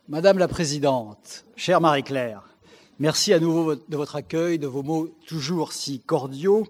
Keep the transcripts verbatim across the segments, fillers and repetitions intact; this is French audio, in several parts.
Madame la Présidente, chère Marie-Claire, merci à nouveau de votre accueil, de vos mots toujours si cordiaux,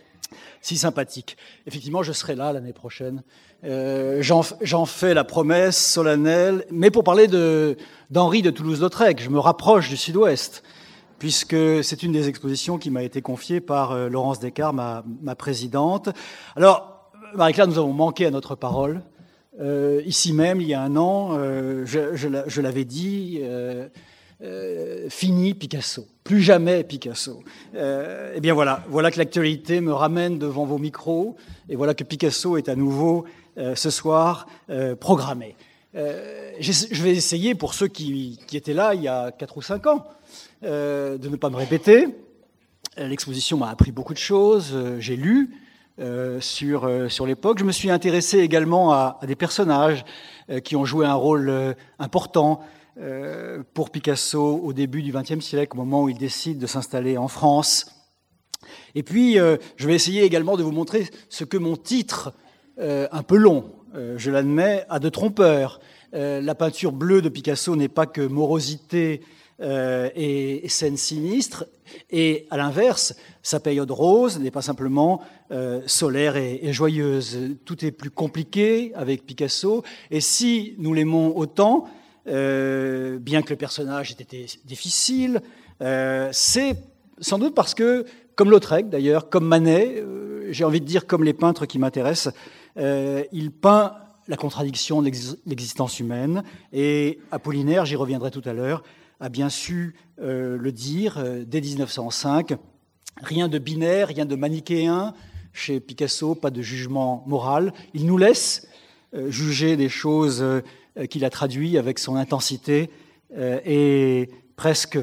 si sympathiques. Effectivement, je serai là l'année prochaine. Euh, j'en, j'en fais la promesse solennelle, mais pour parler de, d'Henri de Toulouse-Lautrec, je me rapproche du Sud-Ouest, puisque c'est une des expositions qui m'a été confiée par euh, Laurence Descartes, ma, ma présidente. Alors, Marie-Claire, nous avons manqué à notre parole. Euh, ici même, il y a un an, euh, je, je, je l'avais dit, euh, euh, fini Picasso, plus jamais Picasso. Euh, eh bien voilà, voilà que l'actualité me ramène devant vos micros, et voilà que Picasso est à nouveau euh, ce soir euh, programmé. Euh, je vais essayer, pour ceux qui, qui étaient là il y a quatre ou cinq ans, euh, de ne pas me répéter. L'exposition m'a appris beaucoup de choses, euh, j'ai lu. Euh, sur, euh, sur l'époque. Je me suis intéressé également à, à des personnages euh, qui ont joué un rôle euh, important euh, pour Picasso au début du vingtième siècle, au moment où il décide de s'installer en France. Et puis, euh, je vais essayer également de vous montrer ce que mon titre, euh, un peu long, euh, je l'admets, a de trompeur. Euh, la peinture bleue de Picasso n'est pas que morosité Euh, et, et scène sinistre, et à l'inverse, sa période rose n'est pas simplement euh, solaire et, et joyeuse. Tout est plus compliqué avec Picasso, et si nous l'aimons autant, euh, bien que le personnage ait été difficile, euh, c'est sans doute parce que, comme Lautrec d'ailleurs, comme Manet, euh, j'ai envie de dire comme les peintres qui m'intéressent, euh, il peint la contradiction de l'existence humaine, et Apollinaire, j'y reviendrai tout à l'heure, a bien su euh, le dire euh, dès dix-neuf cent cinq. Rien de binaire, rien de manichéen chez Picasso, pas de jugement moral. Il nous laisse euh, juger des choses euh, qu'il a traduites avec son intensité euh, et presque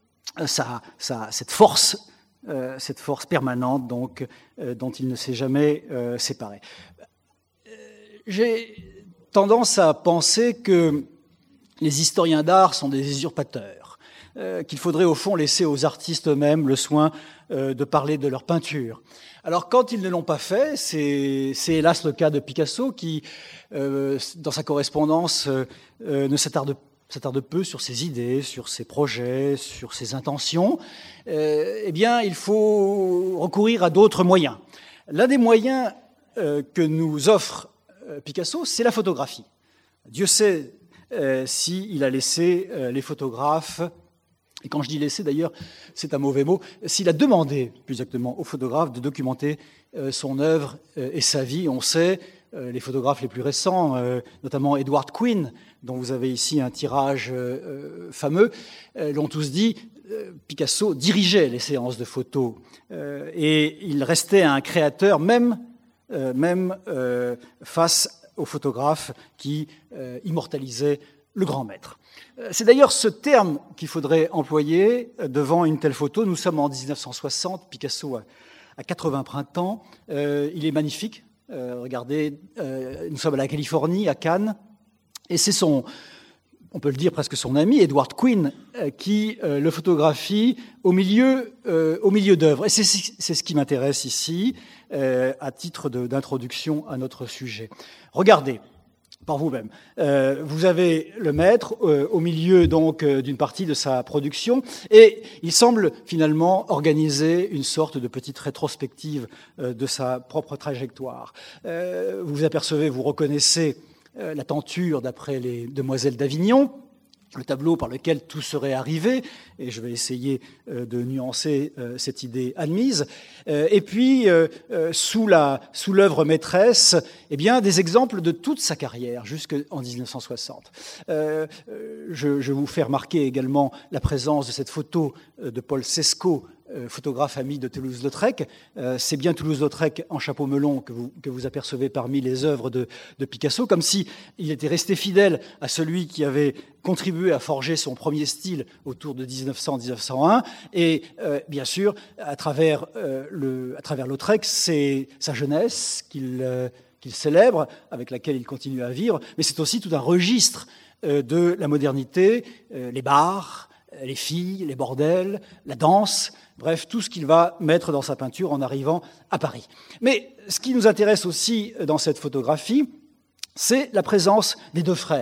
sa, sa, cette force, euh, cette force permanente donc, euh, dont il ne s'est jamais euh, séparé. Euh, j'ai tendance à penser que les historiens d'art sont des usurpateurs, euh, qu'il faudrait au fond laisser aux artistes eux-mêmes le soin euh, de parler de leur peinture. Alors quand ils ne l'ont pas fait, c'est, c'est hélas le cas de Picasso qui, euh, dans sa correspondance, euh, euh, ne s'attarde, s'attarde peu sur ses idées, sur ses projets, sur ses intentions. Euh, eh bien, il faut recourir à d'autres moyens. L'un des moyens euh, que nous offre euh, Picasso, c'est la photographie. Dieu sait Euh, s'il a laissé euh, les photographes, et quand je dis laisser d'ailleurs, c'est un mauvais mot, s'il a demandé plus exactement aux photographes de documenter euh, son œuvre euh, et sa vie. On sait, euh, les photographes les plus récents, euh, notamment Edward Quinn, dont vous avez ici un tirage euh, fameux, euh, l'ont tous dit, euh, Picasso dirigeait les séances de photos euh, et il restait un créateur même, euh, même euh, face aux photographes qui euh, immortalisaient le grand maître. C'est d'ailleurs ce terme qu'il faudrait employer devant une telle photo. Nous sommes en dix-neuf cent soixante, Picasso a, a quatre-vingts printemps, euh, il est magnifique. Euh, regardez, euh, nous sommes à la Californie, à Cannes, et c'est son, on peut le dire presque son ami, Edward Quinn, euh, qui euh, le photographie au milieu, euh, au milieu d'œuvres. Et c'est, c'est ce qui m'intéresse ici, euh, à titre de, d'introduction à notre sujet. Regardez, par vous-même. Euh, vous avez le maître euh, au milieu donc euh, d'une partie de sa production, et il semble finalement organiser une sorte de petite rétrospective euh, de sa propre trajectoire. Euh, vous vous apercevez, vous reconnaissez euh, la tenture d'après les Demoiselles d'Avignon, le tableau par lequel tout serait arrivé, et je vais essayer euh, de nuancer euh, cette idée admise. Euh, et puis, euh, euh, sous, la, sous l'œuvre maîtresse, eh bien, des exemples de toute sa carrière, jusqu'en dix-neuf cent soixante. Euh, je, je vous fais remarquer également la présence de cette photo de Paul Sescaut, photographe ami de Toulouse-Lautrec. Euh, c'est bien Toulouse-Lautrec en chapeau melon que vous, que vous apercevez parmi les œuvres de, de Picasso, comme s'il était resté fidèle à celui qui avait contribué à forger son premier style autour de dix-neuf cents à dix-neuf cent un. Et euh, bien sûr, à travers, euh, le, à travers Lautrec, c'est sa jeunesse qu'il, euh, qu'il célèbre, avec laquelle il continue à vivre, mais c'est aussi tout un registre euh, de la modernité, euh, les bars, les filles, les bordels, la danse, bref, tout ce qu'il va mettre dans sa peinture en arrivant à Paris. Mais ce qui nous intéresse aussi dans cette photographie, c'est la présence des deux frères.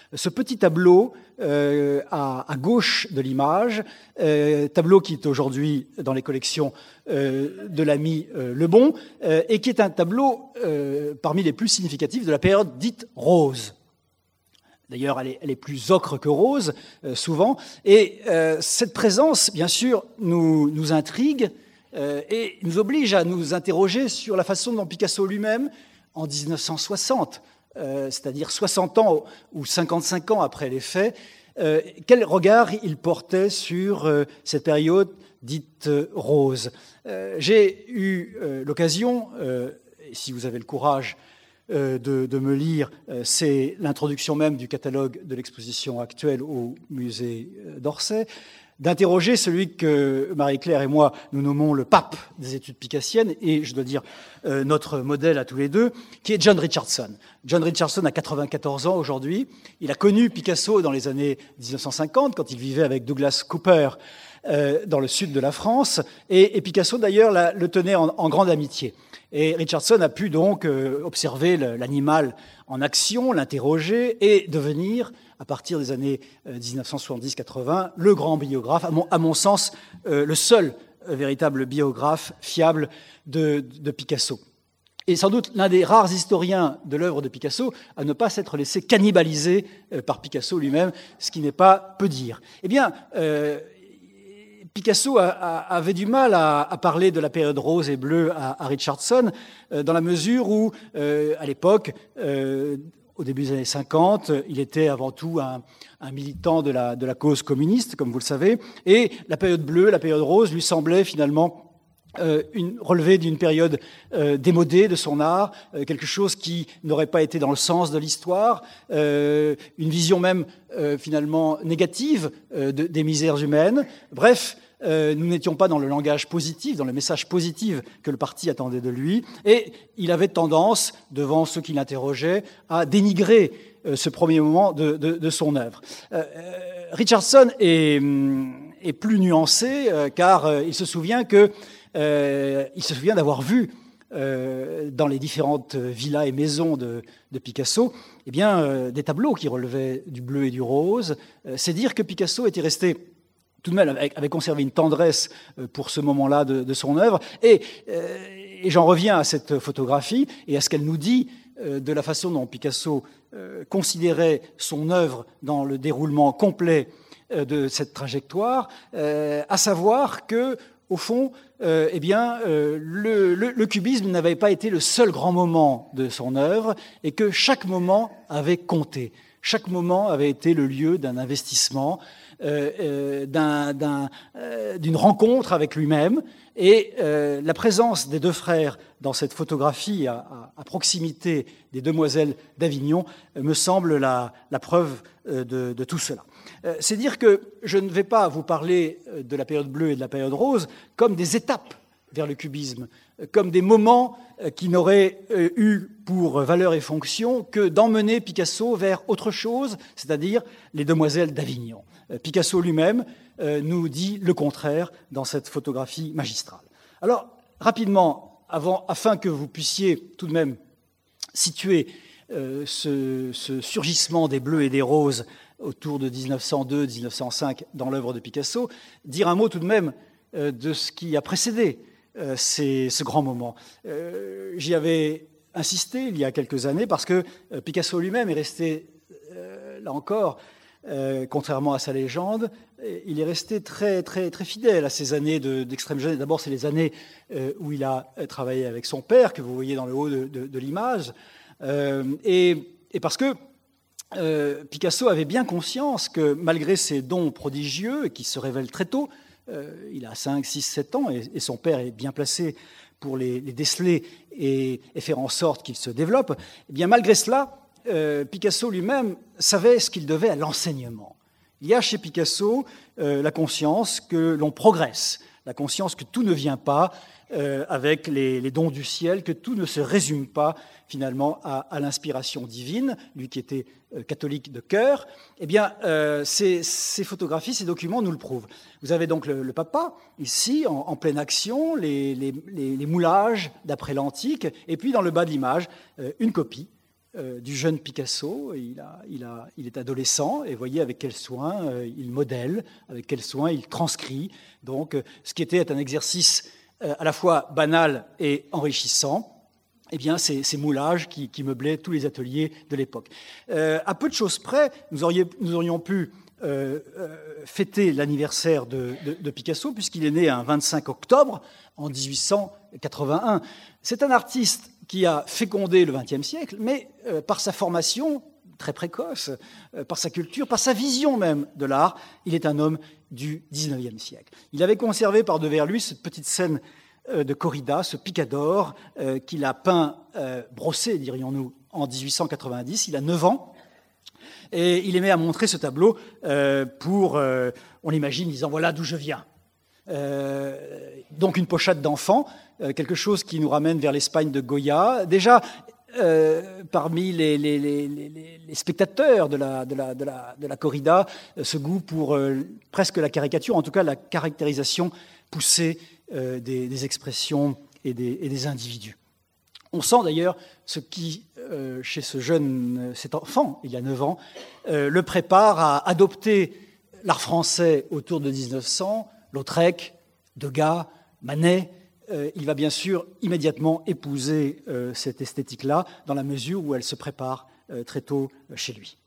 Ce petit tableau euh, à, à gauche de l'image, euh, tableau qui est aujourd'hui dans les collections euh, de l'ami euh, Lebon, euh, et qui est un tableau euh, parmi les plus significatifs de la période dite rose. D'ailleurs, elle est, elle est plus ocre que rose, euh, souvent. Et euh, cette présence, bien sûr, nous, nous intrigue euh, et nous oblige à nous interroger sur la façon dont Picasso lui-même, en dix-neuf cent soixante, euh, c'est-à-dire soixante ans ou cinquante-cinq ans après les faits, euh, quel regard il portait sur euh, cette période dite euh, rose. Euh, j'ai eu euh, l'occasion, euh, si vous avez le courage euh, de, de me lire, euh, c'est l'introduction même du catalogue de l'exposition actuelle au musée d'Orsay, d'interroger celui que Marie-Claire et moi nous nommons le pape des études picassiennes, et je dois dire euh, notre modèle à tous les deux, qui est John Richardson. John Richardson a quatre-vingt-quatorze ans aujourd'hui. Il a connu Picasso dans les années dix-neuf cent cinquante, quand il vivait avec Douglas Cooper euh, dans le sud de la France, et, et Picasso d'ailleurs la, le tenait en, en grande amitié. Et Richardson a pu donc euh, observer le, l'animal en action, l'interroger et devenir, à partir des années dix-neuf cent soixante-dix quatre-vingts, le grand biographe, à mon, à mon sens, euh, le seul euh, véritable biographe fiable de, de Picasso. Et sans doute l'un des rares historiens de l'œuvre de Picasso à ne pas s'être laissé cannibaliser euh, par Picasso lui-même, ce qui n'est pas peu dire. Eh bien, euh, Picasso a, a, avait du mal à, à parler de la période rose et bleue à, à Richardson, euh, dans la mesure où, euh, à l'époque, euh, au début des années cinquante, il était avant tout un, un militant de la, de la cause communiste, comme vous le savez, et la période bleue, la période rose, lui semblait finalement euh, une, relever d'une période euh, démodée de son art, euh, quelque chose qui n'aurait pas été dans le sens de l'histoire, euh, une vision même euh, finalement négative euh, de, des misères humaines. Bref, Euh, nous n'étions pas dans le langage positif, dans le message positif que le parti attendait de lui, et il avait tendance, devant ceux qui l'interrogeaient, à dénigrer euh, ce premier moment de, de, de son œuvre. Euh, Richardson est, est plus nuancé, euh, car euh, il se souvient que euh, il se souvient d'avoir vu euh, dans les différentes villas et maisons de, de Picasso, eh bien, euh, des tableaux qui relevaient du bleu et du rose. Euh, c'est dire que Picasso était resté tout de même avait conservé une tendresse pour ce moment-là de, de son œuvre. Et, euh, et j'en reviens à cette photographie et à ce qu'elle nous dit euh, de la façon dont Picasso euh, considérait son œuvre dans le déroulement complet euh, de cette trajectoire, euh, à savoir que, au fond, euh, eh bien, euh, le, le, le cubisme n'avait pas été le seul grand moment de son œuvre et que chaque moment avait compté. Chaque moment avait été le lieu d'un investissement, euh, euh, d'un, d'un, euh, d'une rencontre avec lui-même. Et euh, la présence des deux frères dans cette photographie à, à, à proximité des demoiselles d'Avignon euh, me semble la, la preuve euh, de, de tout cela. Euh, c'est dire que je ne vais pas vous parler de la période bleue et de la période rose comme des étapes vers le cubisme, comme des moments qui n'auraient eu pour valeur et fonction que d'emmener Picasso vers autre chose, c'est-à-dire les demoiselles d'Avignon. Picasso lui-même nous dit le contraire dans cette photographie magistrale. Alors, rapidement, avant, afin que vous puissiez tout de même situer euh, ce, ce surgissement des bleus et des roses autour de dix-neuf cent deux dix-neuf cent cinq dans l'œuvre de Picasso, dire un mot tout de même euh, de ce qui a précédé Euh, c'est ce grand moment. Euh, j'y avais insisté il y a quelques années parce que euh, Picasso lui-même est resté, euh, là encore, euh, contrairement à sa légende, il est resté très, très, très fidèle à ces années de, d'extrême jeunesse. D'abord, c'est les années euh, où il a travaillé avec son père, que vous voyez dans le haut de, de, de l'image, euh, et, et parce que euh, Picasso avait bien conscience que malgré ses dons prodigieux, qui se révèlent très tôt, Euh, il a cinq, six, sept ans et, et son père est bien placé pour les, les déceler et, et faire en sorte qu'ils se développent. Eh bien, malgré cela, euh, Picasso lui-même savait ce qu'il devait à l'enseignement. Il y a chez Picasso euh, la conscience que l'on progresse, la conscience que tout ne vient pas euh, avec les, les dons du ciel, que tout ne se résume pas finalement à, à l'inspiration divine, lui qui était euh, catholique de cœur. Eh bien, euh, ces, ces photographies, ces documents nous le prouvent. Vous avez donc le, le papa, ici, en, en pleine action, les, les, les, les moulages d'après l'antique, et puis dans le bas de l'image, euh, une copie euh, du jeune Picasso. Il, a, il, a, il est adolescent et voyez avec quel soin euh, il modèle, avec quel soin il transcrit. Donc, euh, ce qui était un exercice euh, à la fois banal et enrichissant, eh bien, c'est ces moulages qui, qui meublaient tous les ateliers de l'époque. Euh, à peu de choses près, nous, auriez, nous aurions pu euh, euh, fêter l'anniversaire de, de, de Picasso, puisqu'il est né un vingt-cinq octobre en dix-huit cent quatre-vingt-un. C'est un artiste qui a fécondé le vingtième siècle, mais euh, par sa formation très précoce, euh, par sa culture, par sa vision même de l'art, il est un homme du dix-neuvième siècle. Il avait conservé par devers lui cette petite scène de corrida, ce picador euh, qu'il a peint, euh, brossé, dirions-nous, en dix-huit cent quatre-vingt-dix. Il a neuf ans et il aimait à montrer ce tableau euh, pour, euh, on l'imagine, disant « voilà d'où je viens euh, ». Donc une pochade d'enfant, euh, quelque chose qui nous ramène vers l'Espagne de Goya. Déjà, euh, parmi les, les, les, les, les spectateurs de la, de la, de la, de la corrida, euh, ce goût pour euh, presque la caricature, en tout cas la caractérisation poussée Euh, des, des expressions et des, et des individus. On sent d'ailleurs ce qui, euh, chez ce jeune, cet enfant, il y a neuf ans, euh, le prépare à adopter l'art français autour de dix-neuf cents, Lautrec, Degas, Manet. Euh, il va bien sûr immédiatement épouser euh, cette esthétique-là dans la mesure où elle se prépare euh, très tôt euh, chez lui.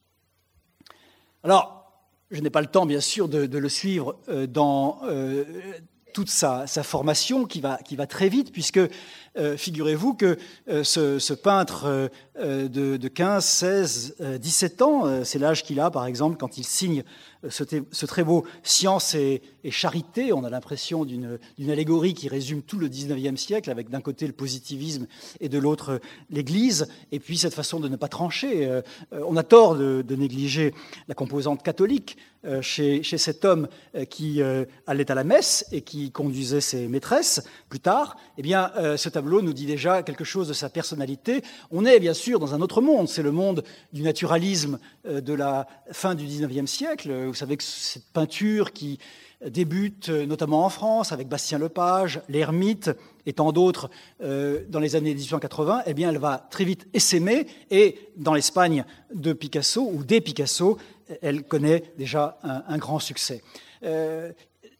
Alors, je n'ai pas le temps, bien sûr, de, de le suivre euh, dans... Euh, toute sa, sa formation qui va, qui va très vite, puisque euh, figurez-vous que euh, ce, ce peintre euh, de, de quinze, seize, euh, dix-sept ans, euh, c'est l'âge qu'il a, par exemple, quand il signe euh, ce, ce très beau « Science et, et charité », on a l'impression d'une, d'une allégorie qui résume tout le dix-neuvième siècle, avec d'un côté le positivisme et de l'autre l'Église, et puis cette façon de ne pas trancher. Euh, on a tort de, de négliger la composante catholique euh, chez, chez cet homme euh, qui euh, allait à la messe et qui conduisait ses maîtresses plus tard. Eh bien, euh, ce tableau nous dit déjà quelque chose de sa personnalité. On est bien sûr dans un autre monde, c'est le monde du naturalisme euh, de la fin du dix-neuvième siècle. Vous savez que cette peinture qui débute notamment en France avec Bastien Lepage, l'Hermite et tant d'autres euh, dans les années dix-huit cent quatre-vingts, eh bien, elle va très vite essaimer et dans l'Espagne de Picasso ou des Picasso, elle connaît déjà un, un grand succès. Euh,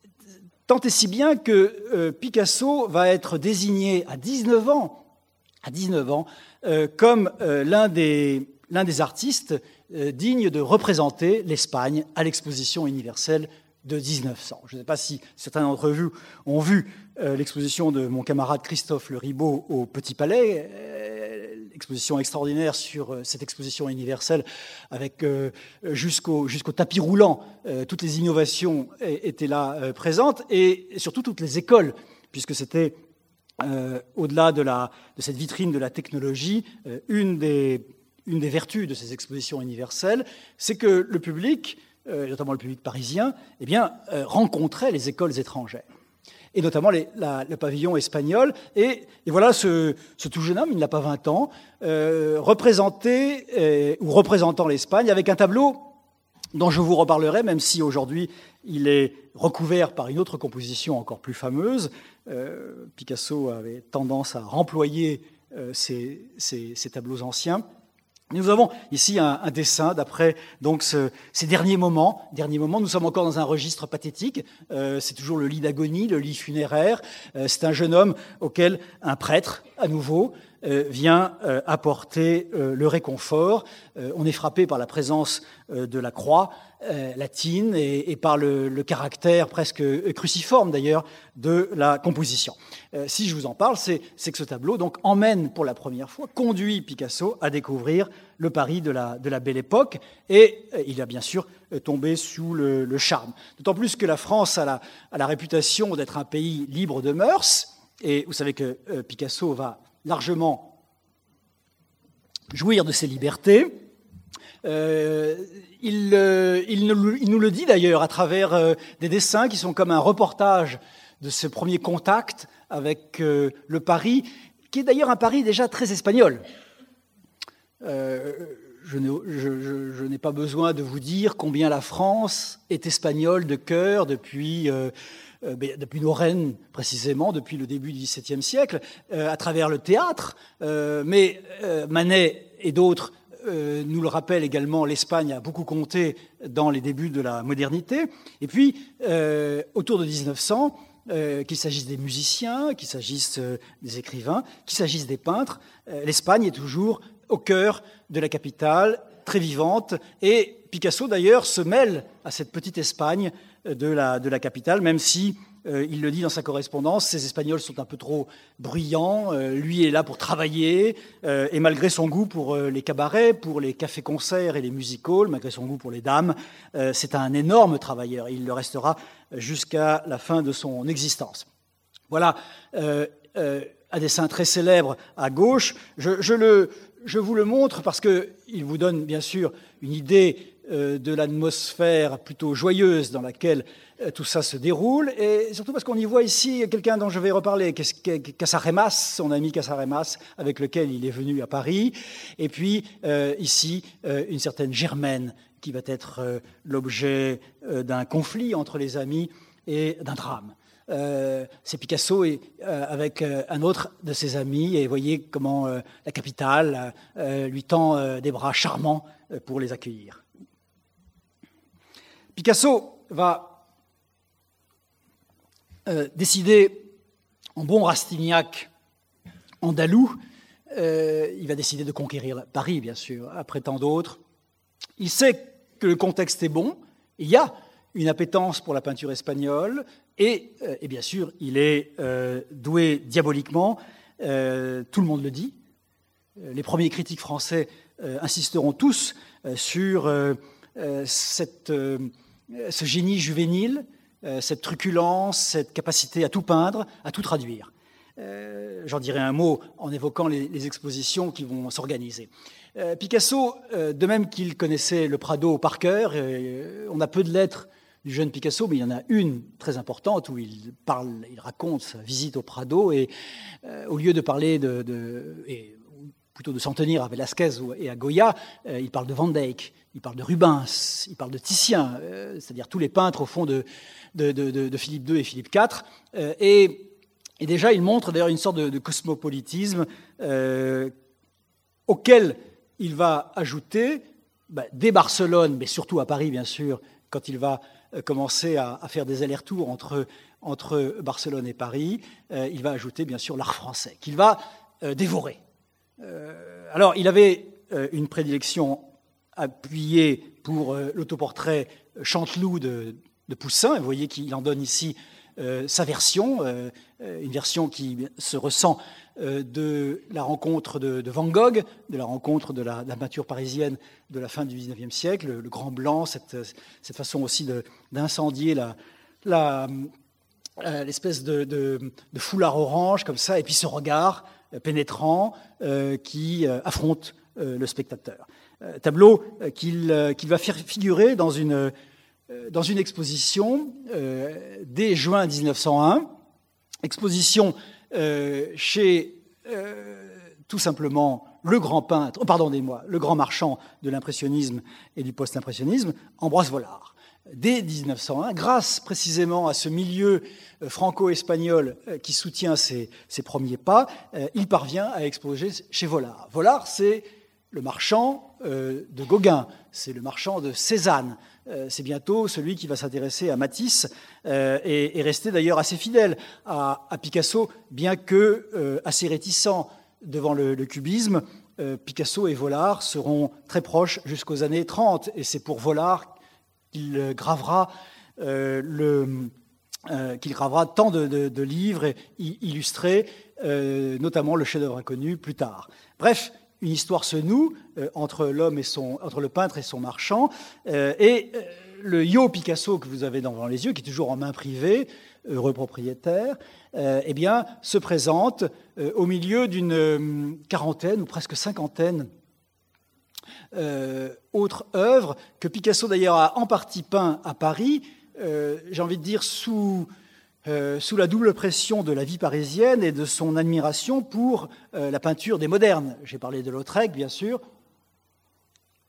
tant et si bien que euh, Picasso va être désigné à dix-neuf ans, à dix-neuf ans euh, comme euh, l'un des, l'un des artistes euh, dignes de représenter l'Espagne à l'exposition universelle de dix-neuf cents. Je ne sais pas si certains d'entre vous ont vu euh, l'exposition de mon camarade Christophe Le Ribaud au Petit Palais, euh, exposition extraordinaire sur euh, cette exposition universelle avec euh, jusqu'au, jusqu'au tapis roulant, euh, toutes les innovations étaient là euh, présentes et surtout toutes les écoles, puisque c'était euh, au-delà de, la, de cette vitrine de la technologie, euh, une, des, une des vertus de ces expositions universelles, c'est que le public, notamment le public parisien, eh bien, euh, rencontrait les écoles étrangères, et notamment les, la, le pavillon espagnol. Et, et voilà ce, ce tout jeune homme, il n'a pas vingt ans, euh, représenté euh, ou représentant l'Espagne avec un tableau dont je vous reparlerai, même si aujourd'hui il est recouvert par une autre composition encore plus fameuse. Euh, Picasso avait tendance à remployer euh, ces, ces, ces tableaux anciens. Nous avons ici un, un dessin d'après donc ce, ces derniers moments. Derniers moments, nous sommes encore dans un registre pathétique. Euh, c'est toujours le lit d'agonie, le lit funéraire. Euh, c'est un jeune homme auquel un prêtre, à nouveau, euh, vient euh, apporter euh, le réconfort. Euh, on est frappé par la présence euh, de la croix euh, latine et, et par le, le caractère presque cruciforme d'ailleurs de la composition. Euh, si je vous en parle, c'est, c'est que ce tableau donc emmène pour la première fois, conduit Picasso à découvrir le Paris de la, de la Belle Époque, et euh, il a bien sûr euh, tombé sous le, le charme. D'autant plus que la France a la, a la réputation d'être un pays libre de mœurs, et vous savez que euh, Picasso va largement jouir de ses libertés. Euh, il, euh, il, nous, il nous le dit d'ailleurs à travers euh, des dessins qui sont comme un reportage de ce premier contact avec euh, le Paris, qui est d'ailleurs un Paris déjà très espagnol. Euh, je, n'ai, je, je, je n'ai pas besoin de vous dire combien la France est espagnole de cœur depuis, euh, euh, depuis nos reines, précisément, depuis le début du dix-septième siècle, euh, à travers le théâtre. Euh, mais euh, Manet et d'autres euh, nous le rappellent également, l'Espagne a beaucoup compté dans les débuts de la modernité. Et puis, euh, autour de dix-neuf cents, Euh, qu'il s'agisse des musiciens, qu'il s'agisse euh, des écrivains, qu'il s'agisse des peintres, euh, l'Espagne est toujours au cœur de la capitale, très vivante. Et Picasso, d'ailleurs, se mêle à cette petite Espagne de la, de la capitale, même si, euh, il le dit dans sa correspondance, ces Espagnols sont un peu trop bruyants, euh, lui est là pour travailler, euh, et malgré son goût pour euh, les cabarets, pour les cafés-concerts et les music-halls, malgré son goût pour les dames, euh, c'est un énorme travailleur, et il le restera jusqu'à la fin de son existence. Voilà euh, euh, un dessin très célèbre à gauche. Je, je, le, je vous le montre parce qu'il vous donne bien sûr une idée euh, de l'atmosphère plutôt joyeuse dans laquelle euh, tout ça se déroule, et surtout parce qu'on y voit ici quelqu'un dont je vais reparler, Casaremas, son ami Casaremas, avec lequel il est venu à Paris, et puis euh, ici euh, une certaine Germaine, qui va être euh, l'objet euh, d'un conflit entre les amis et d'un drame. Euh, c'est Picasso et, euh, avec euh, un autre de ses amis, et vous voyez comment euh, la capitale euh, lui tend euh, des bras charmants euh, pour les accueillir. Picasso va euh, décider, en bon Rastignac andalou, euh, il va décider de conquérir Paris, bien sûr, après tant d'autres. Il sait que le contexte est bon, il y a une appétence pour la peinture espagnole, et, euh, et bien sûr, il est euh, doué diaboliquement, euh, tout le monde le dit. Les premiers critiques français euh, insisteront tous euh, sur euh, euh, cette, euh, ce génie juvénile, euh, cette truculence, cette capacité à tout peindre, à tout traduire. Euh, j'en dirai un mot en évoquant les, les expositions qui vont s'organiser. Euh, Picasso, euh, de même qu'il connaissait le Prado par cœur, euh, on a peu de lettres du jeune Picasso, mais il y en a une très importante où il parle, il raconte sa visite au Prado, et euh, au lieu de parler de, de et plutôt de s'en tenir à Velázquez et à Goya, euh, il parle de Van Dyck, il parle de Rubens, il parle de Titien, euh, c'est-à-dire tous les peintres au fond de, de, de, de Philippe deux et Philippe quatre, euh, et Et déjà, il montre d'ailleurs une sorte de, de cosmopolitisme euh, auquel il va ajouter, bah, dès Barcelone, mais surtout à Paris, bien sûr, quand il va euh, commencer à, à faire des allers-retours entre, entre Barcelone et Paris, euh, il va ajouter, bien sûr, l'art français, qu'il va euh, dévorer. Euh, alors, il avait euh, une prédilection appuyée pour euh, l'autoportrait Chanteloup de, de Poussin, et vous voyez qu'il en donne ici Euh, sa version, euh, une version qui se ressent euh, de la rencontre de, de Van Gogh, de la rencontre de la, de la peinture parisienne de la fin du dix-neuvième siècle, le, le grand blanc, cette, cette façon aussi de, d'incendier la, la, euh, l'espèce de, de, de foulard orange comme ça, et puis ce regard euh, pénétrant euh, qui euh, affronte euh, le spectateur. Euh, tableau euh, qu'il, euh, qu'il va faire figurer dans une dans une exposition euh, dès juin dix-neuf cent un, exposition euh, chez euh, tout simplement le grand peintre, oh, pardonnez-moi, le grand marchand de l'impressionnisme et du post-impressionnisme, Ambroise Vollard. Dès dix-neuf cent un, grâce précisément à ce milieu euh, franco-espagnol euh, qui soutient ses, ses premiers pas, euh, il parvient à exposer chez Vollard. Vollard, c'est le marchand euh, de Gauguin, c'est le marchand de Cézanne, euh, c'est bientôt celui qui va s'intéresser à Matisse euh, et, et rester d'ailleurs assez fidèle à, à Picasso, bien que euh, assez réticent devant le, le cubisme. Euh, Picasso et Vollard seront très proches jusqu'aux années trente, et c'est pour Vollard qu'il gravera, euh, le, euh, qu'il gravera tant de, de, de livres illustrés, euh, notamment le chef-d'œuvre inconnu plus tard. Bref, une histoire se noue euh, entre l'homme et son, entre le peintre et son marchand, euh, et euh, le Yo Picasso que vous avez devant les yeux, qui est toujours en main privée, heureux propriétaire, euh, eh bien, se présente euh, au milieu d'une euh, quarantaine ou presque cinquantaine euh, autres œuvres que Picasso d'ailleurs a en partie peint à Paris, euh, j'ai envie de dire sous Euh, sous la double pression de la vie parisienne et de son admiration pour euh, la peinture des modernes. J'ai parlé de Lautrec, bien sûr,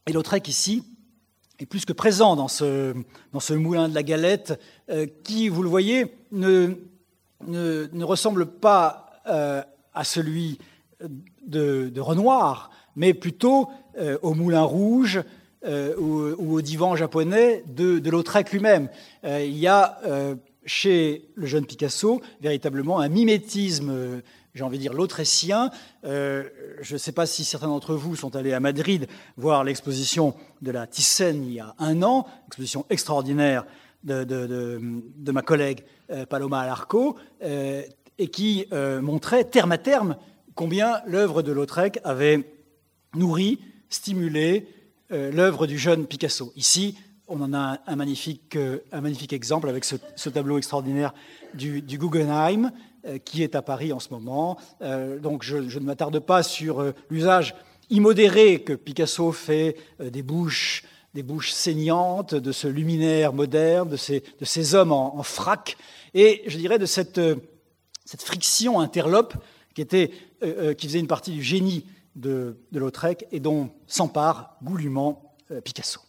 Et Lautrec, ici, est plus que présent dans ce, dans ce moulin de la Galette, euh, qui, vous le voyez, ne, ne, ne ressemble pas euh, à celui de, de Renoir, mais plutôt euh, au Moulin Rouge euh, ou, ou au divan japonais de, de Lautrec lui-même. Euh, il y a euh, chez le jeune Picasso véritablement un mimétisme, euh, j'ai envie de dire lautrécien. Euh, je ne sais pas si certains d'entre vous sont allés à Madrid voir l'exposition de la Thyssen il y a un an, exposition extraordinaire de, de, de, de ma collègue euh, Paloma Alarco, euh, et qui euh, montrait terme à terme combien l'œuvre de Lautrec avait nourri, stimulé euh, l'œuvre du jeune Picasso. Ici, on en a un, un, magnifique, euh, un magnifique exemple avec ce, ce tableau extraordinaire du, du Guggenheim, euh, qui est à Paris en ce moment. Euh, donc je, je ne m'attarde pas sur euh, l'usage immodéré que Picasso fait euh, des bouches, des bouches saignantes, de ce luminaire moderne, de ces, de ces hommes en, en frac, et je dirais de cette, euh, cette friction interlope qui, était, euh, qui faisait une partie du génie de, de Lautrec et dont s'empare goulûment euh, Picasso.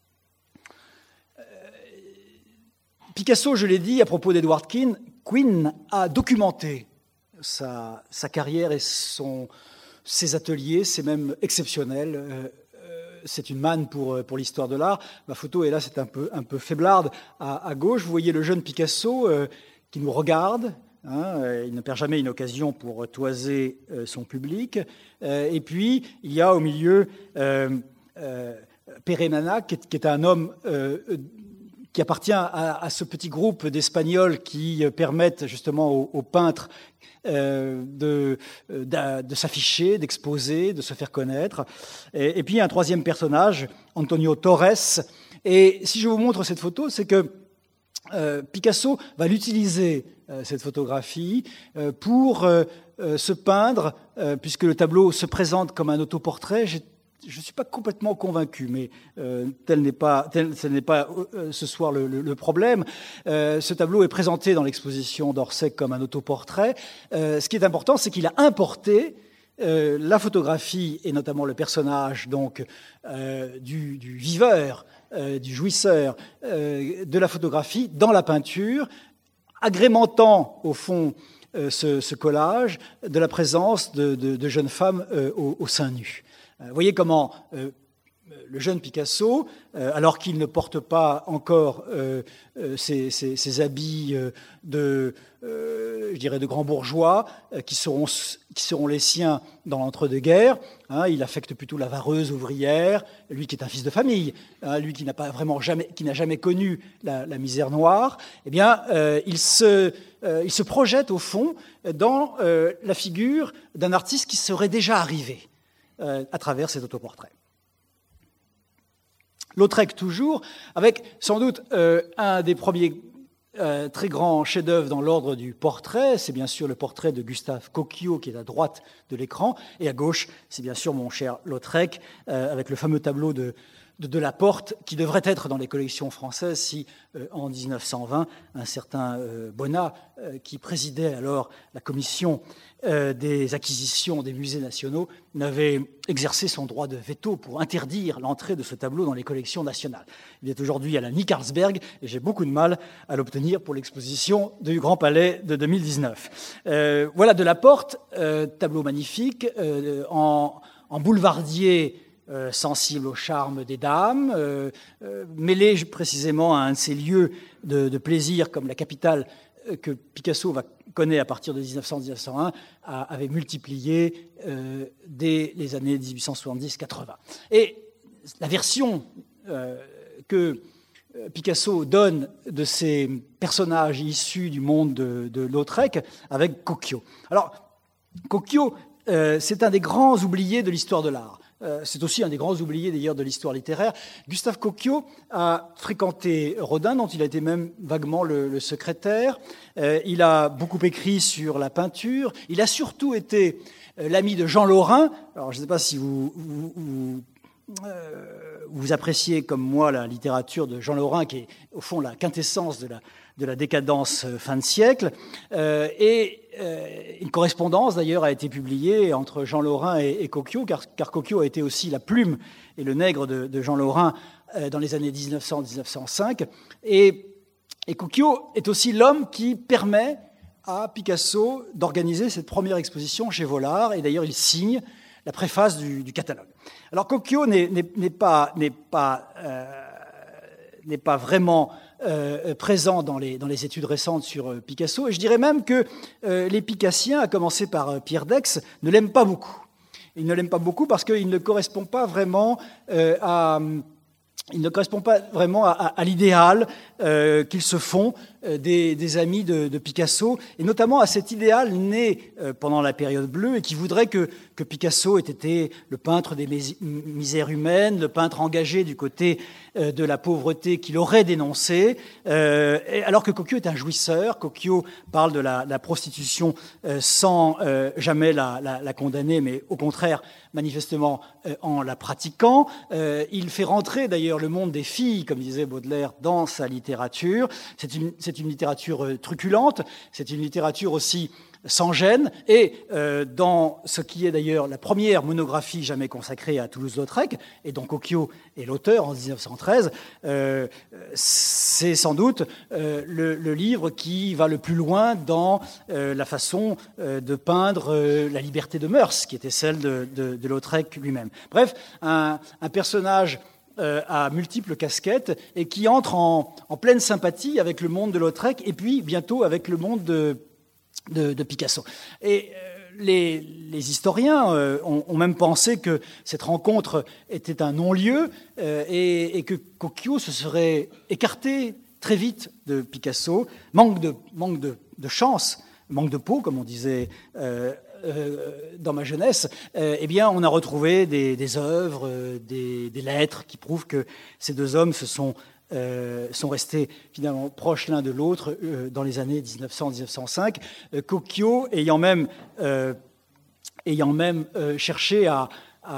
Euh, Picasso, je l'ai dit à propos d'Edward Quine, Quine a documenté sa, sa carrière et son, ses ateliers, c'est même exceptionnel. Euh, c'est une manne pour, pour l'histoire de l'art. Ma photo est là, c'est un peu, un peu faiblarde. À, à gauche, vous voyez le jeune Picasso euh, qui nous regarde. Hein, il ne perd jamais une occasion pour toiser euh, son public. Euh, et puis, il y a au milieu euh, euh, Pere Nana, qui est, qui est un homme euh, qui appartient à, à ce petit groupe d'Espagnols qui permettent justement aux, aux peintres euh, de, de, de s'afficher, d'exposer, de se faire connaître. Et, et puis, il y a un troisième personnage, Antonio Torres. Et si je vous montre cette photo, c'est que euh, Picasso va l'utiliser, cette photographie, pour se peindre, puisque le tableau se présente comme un autoportrait. Je ne suis pas complètement convaincu, mais tel n'est pas, tel, ce n'est pas ce soir le, le, le problème. Ce tableau est présenté dans l'exposition d'Orsay comme un autoportrait. Ce qui est important, c'est qu'il a importé la photographie, et notamment le personnage donc, du, du viveur, du jouisseur de la photographie dans la peinture, agrémentant, au fond, euh, ce, ce collage de la présence de, de, de jeunes femmes euh, au, au sein nu. Euh, vous voyez comment euh, le jeune Picasso, euh, alors qu'il ne porte pas encore euh, euh, ses, ses, ses habits euh, de, euh, je dirais, de grands bourgeois, euh, qui, seront, qui seront les siens dans l'entre-deux-guerres, hein, il affecte plutôt la vareuse ouvrière, lui qui est un fils de famille, hein, lui qui n'a pas vraiment jamais, qui n'a jamais connu la, la misère noire. Eh bien, euh, il se, euh, il se projette au fond dans euh, la figure d'un artiste qui serait déjà arrivé euh, à travers cet autoportrait. Lautrec toujours, avec sans doute euh, un des premiers euh, très grands chefs-d'œuvre dans l'ordre du portrait, c'est bien sûr le portrait de Gustave Cocchio qui est à droite de l'écran, et à gauche, c'est bien sûr mon cher Lautrec, euh, avec le fameux tableau de, de Delaporte, qui devrait être dans les collections françaises si, euh, en dix-neuf cent vingt, un certain euh, Bonnat, euh, qui présidait alors la commission euh, des acquisitions des musées nationaux, n'avait exercé son droit de veto pour interdire l'entrée de ce tableau dans les collections nationales. Il est aujourd'hui à la Nicarlsberg et j'ai beaucoup de mal à l'obtenir pour l'exposition du Grand Palais de deux mille dix-neuf. Euh, voilà Delaporte, euh, tableau magnifique, euh, en, en boulevardier, Euh, sensible au charme des dames, euh, euh, mêlé précisément à un de ces lieux de, de plaisir comme la capitale euh, que Picasso va, connaît à partir de dix-neuf cents à dix-neuf cent un, a, avait multiplié euh, dès les années dix-huit cent soixante-dix quatre-vingts. Et la version euh, que Picasso donne de ces personnages issus du monde de, de Lautrec avec Cocchio. Alors, Cocchio, euh, c'est un des grands oubliés de l'histoire de l'art. C'est aussi un des grands oubliés d'ailleurs de l'histoire littéraire. Gustave Cocchio a fréquenté Rodin, dont il a été même vaguement le, le secrétaire. Euh, il a beaucoup écrit sur la peinture. Il a surtout été euh, l'ami de Jean Lorrain. Alors je ne sais pas si vous, vous, vous euh, vous appréciez comme moi la littérature de Jean Lorrain, qui est au fond la quintessence de la, de la décadence euh, fin de siècle, euh, et euh, une correspondance d'ailleurs a été publiée entre Jean Lorrain et, et Coquio, car, car Coquio a été aussi la plume et le nègre de, de Jean Lorrain euh, dans les années dix-neuf cents à dix-neuf cent cinq, et, et Coquio est aussi l'homme qui permet à Picasso d'organiser cette première exposition chez Vollard, et d'ailleurs il signe la préface du, du catalogue. Alors Coquio n'est, n'est, n'est pas, n'est pas, euh, n'est pas vraiment euh, présent dans les, dans les études récentes sur euh, Picasso, et je dirais même que euh, les Picassiens, à commencer par euh, Pierre Dex, ne l'aiment pas beaucoup. Ils ne l'aiment pas beaucoup parce qu'il ne correspond pas vraiment euh, à... Il ne correspond pas vraiment à, à, à l'idéal euh, qu'ils se font euh, des, des amis de, de Picasso, et notamment à cet idéal né euh, pendant la période bleue et qui voudrait que, que Picasso ait été le peintre des misères humaines, le peintre engagé du côté euh, de la pauvreté qu'il aurait dénoncé, euh, et, alors que Coquio est un jouisseur. Coquio parle de la, la prostitution euh, sans euh, jamais la, la, la condamner, mais au contraire, manifestement, euh, en la pratiquant. Euh, il fait rentrer d'ailleurs le monde des filles, comme disait Baudelaire, dans sa littérature. C'est une, c'est une littérature truculente, c'est une littérature aussi sans gêne, et euh, dans ce qui est d'ailleurs la première monographie jamais consacrée à Toulouse-Lautrec, et dont Coquio est l'auteur en dix-neuf cent treize, euh, c'est sans doute euh, le, le livre qui va le plus loin dans euh, la façon euh, de peindre euh, la liberté de mœurs, qui était celle de, de, de Lautrec lui-même. Bref, un, un personnage Euh, à multiples casquettes et qui entre en, en pleine sympathie avec le monde de Lautrec et puis bientôt avec le monde de, de, de Picasso. Et euh, les, les historiens euh, ont, ont même pensé que cette rencontre était un non-lieu euh, et, et que Coquio se serait écarté très vite de Picasso. Manque de, manque de, de chance, manque de peau, comme on disait euh, Euh, dans ma jeunesse, euh, eh bien, on a retrouvé des, des œuvres, euh, des, des lettres qui prouvent que ces deux hommes se sont, euh, sont restés finalement proches l'un de l'autre euh, dans les années dix-neuf cents à dix-neuf cent cinq. Euh, Coquio ayant même, euh, ayant même euh, cherché à,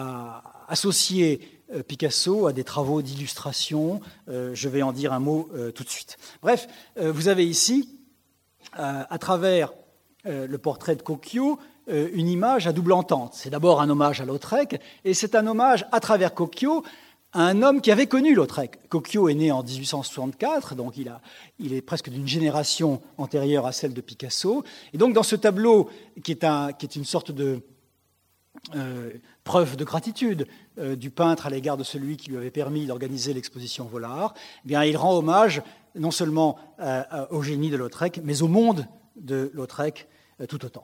à associer euh, Picasso à des travaux d'illustration. Euh, je vais en dire un mot euh, tout de suite. Bref, euh, vous avez ici, euh, à travers euh, le portrait de Coquio, une image à double entente. C'est d'abord un hommage à Lautrec, et c'est un hommage à travers Coquio à un homme qui avait connu Lautrec. Coquio est né en dix-huit cent soixante-quatre, donc il, a, il est presque d'une génération antérieure à celle de Picasso. Et donc dans ce tableau, qui est, un, qui est une sorte de euh, preuve de gratitude euh, du peintre à l'égard de celui qui lui avait permis d'organiser l'exposition Vollard, eh bien, il rend hommage non seulement euh, au génie de Lautrec, mais au monde de Lautrec euh, tout autant.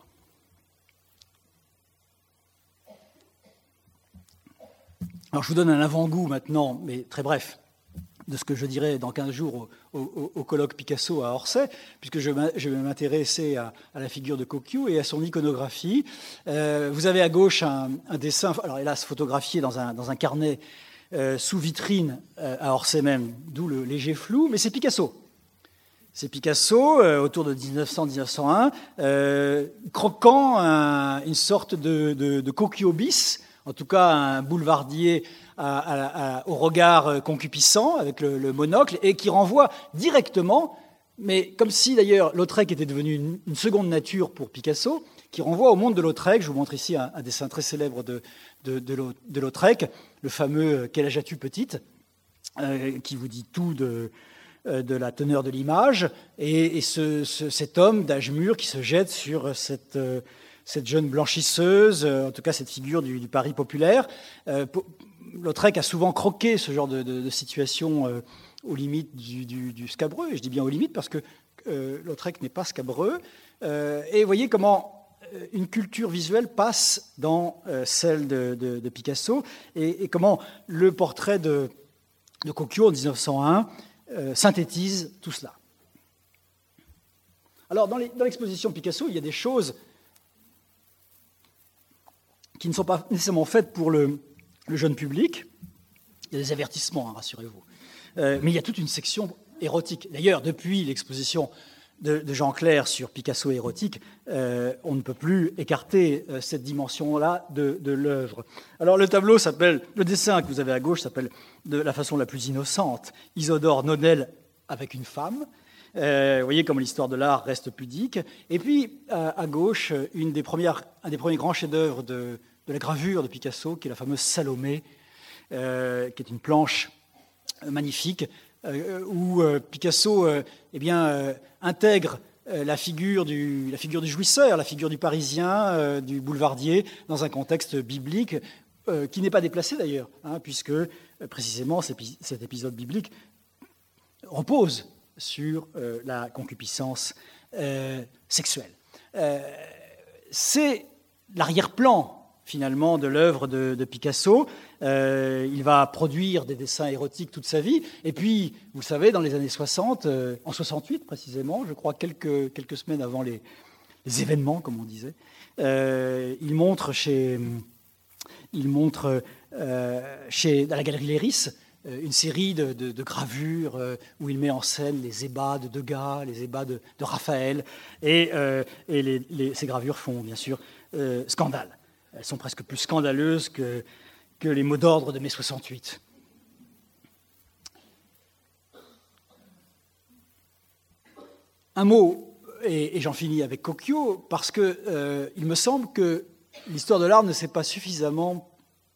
Alors, je vous donne un avant-goût maintenant, mais très bref, de ce que je dirai dans quinze jours au, au, au colloque Picasso à Orsay, puisque je vais m'intéresser à, à la figure de Coquio et à son iconographie. Euh, vous avez à gauche un, un dessin, alors hélas photographié dans un, dans un carnet euh, sous vitrine euh, à Orsay même, d'où le léger flou, mais c'est Picasso. C'est Picasso, euh, autour de dix-neuf cents à dix-neuf cent un, euh, croquant un, une sorte de, de, de Coquio bis, en tout cas un boulevardier à, à, à, au regard concupiscent avec le, le monocle, et qui renvoie directement, mais comme si d'ailleurs Lautrec était devenu une, une seconde nature pour Picasso, qui renvoie au monde de Lautrec. Je vous montre ici un, un dessin très célèbre de, de, de, de Lautrec, le fameux « Quel âge as-tu, petite ?», euh, qui vous dit tout de, de la teneur de l'image, et, et ce, ce, cet homme d'âge mûr qui se jette sur cette... Euh, cette jeune blanchisseuse, en tout cas cette figure du, du Paris populaire. Euh, Lautrec a souvent croqué ce genre de, de, de situation euh, aux limites du, du, du scabreux, et je dis bien aux limites parce que euh, Lautrec n'est pas scabreux. Euh, et vous voyez comment une culture visuelle passe dans euh, celle de, de, de Picasso, et, et comment le portrait de, de Coquio en dix-neuf cent un euh, synthétise tout cela. Alors dans, les, dans l'exposition Picasso, il y a des choses qui ne sont pas nécessairement faites pour le, le jeune public. Il y a des avertissements, hein, rassurez-vous. Euh, mais il y a toute une section érotique. D'ailleurs, depuis l'exposition de, de Jean Clair sur Picasso érotique, euh, on ne peut plus écarter euh, cette dimension-là de, de l'œuvre. Alors le tableau s'appelle, le dessin que vous avez à gauche s'appelle de la façon la plus innocente, Isidore Nonel avec une femme. Euh, vous voyez comme l'histoire de l'art reste pudique. Et puis à, à gauche, une des premières, un des premiers grands chefs-d'œuvre de, de la gravure de Picasso, qui est la fameuse Salomé, euh, qui est une planche magnifique, euh, où euh, Picasso euh, eh bien, euh, intègre euh, la, figure du, la figure du jouisseur, la figure du Parisien, euh, du boulevardier, dans un contexte biblique, euh, qui n'est pas déplacé d'ailleurs, hein, puisque euh, précisément cet épisode biblique repose sur euh, la concupiscence euh, sexuelle. Euh, c'est l'arrière-plan finalement de l'œuvre de, de Picasso. Euh, il va produire des dessins érotiques toute sa vie. Et puis, vous le savez, dans les années soixante, euh, en soixante-huit précisément, je crois quelques, quelques semaines avant les, les événements, comme on disait, euh, il montre chez, il montre, euh, chez à la Galerie Léris une série de, de, de gravures euh, où il met en scène les ébats de Degas, les ébats de, de Raphaël. Et, euh, et les, les, ces gravures font bien sûr euh, scandale. Elles sont presque plus scandaleuses que, que les mots d'ordre de mai soixante-huit. Un mot, et, et j'en finis avec Cocchio, parce qu'il euh, me semble que l'histoire de l'art ne s'est pas suffisamment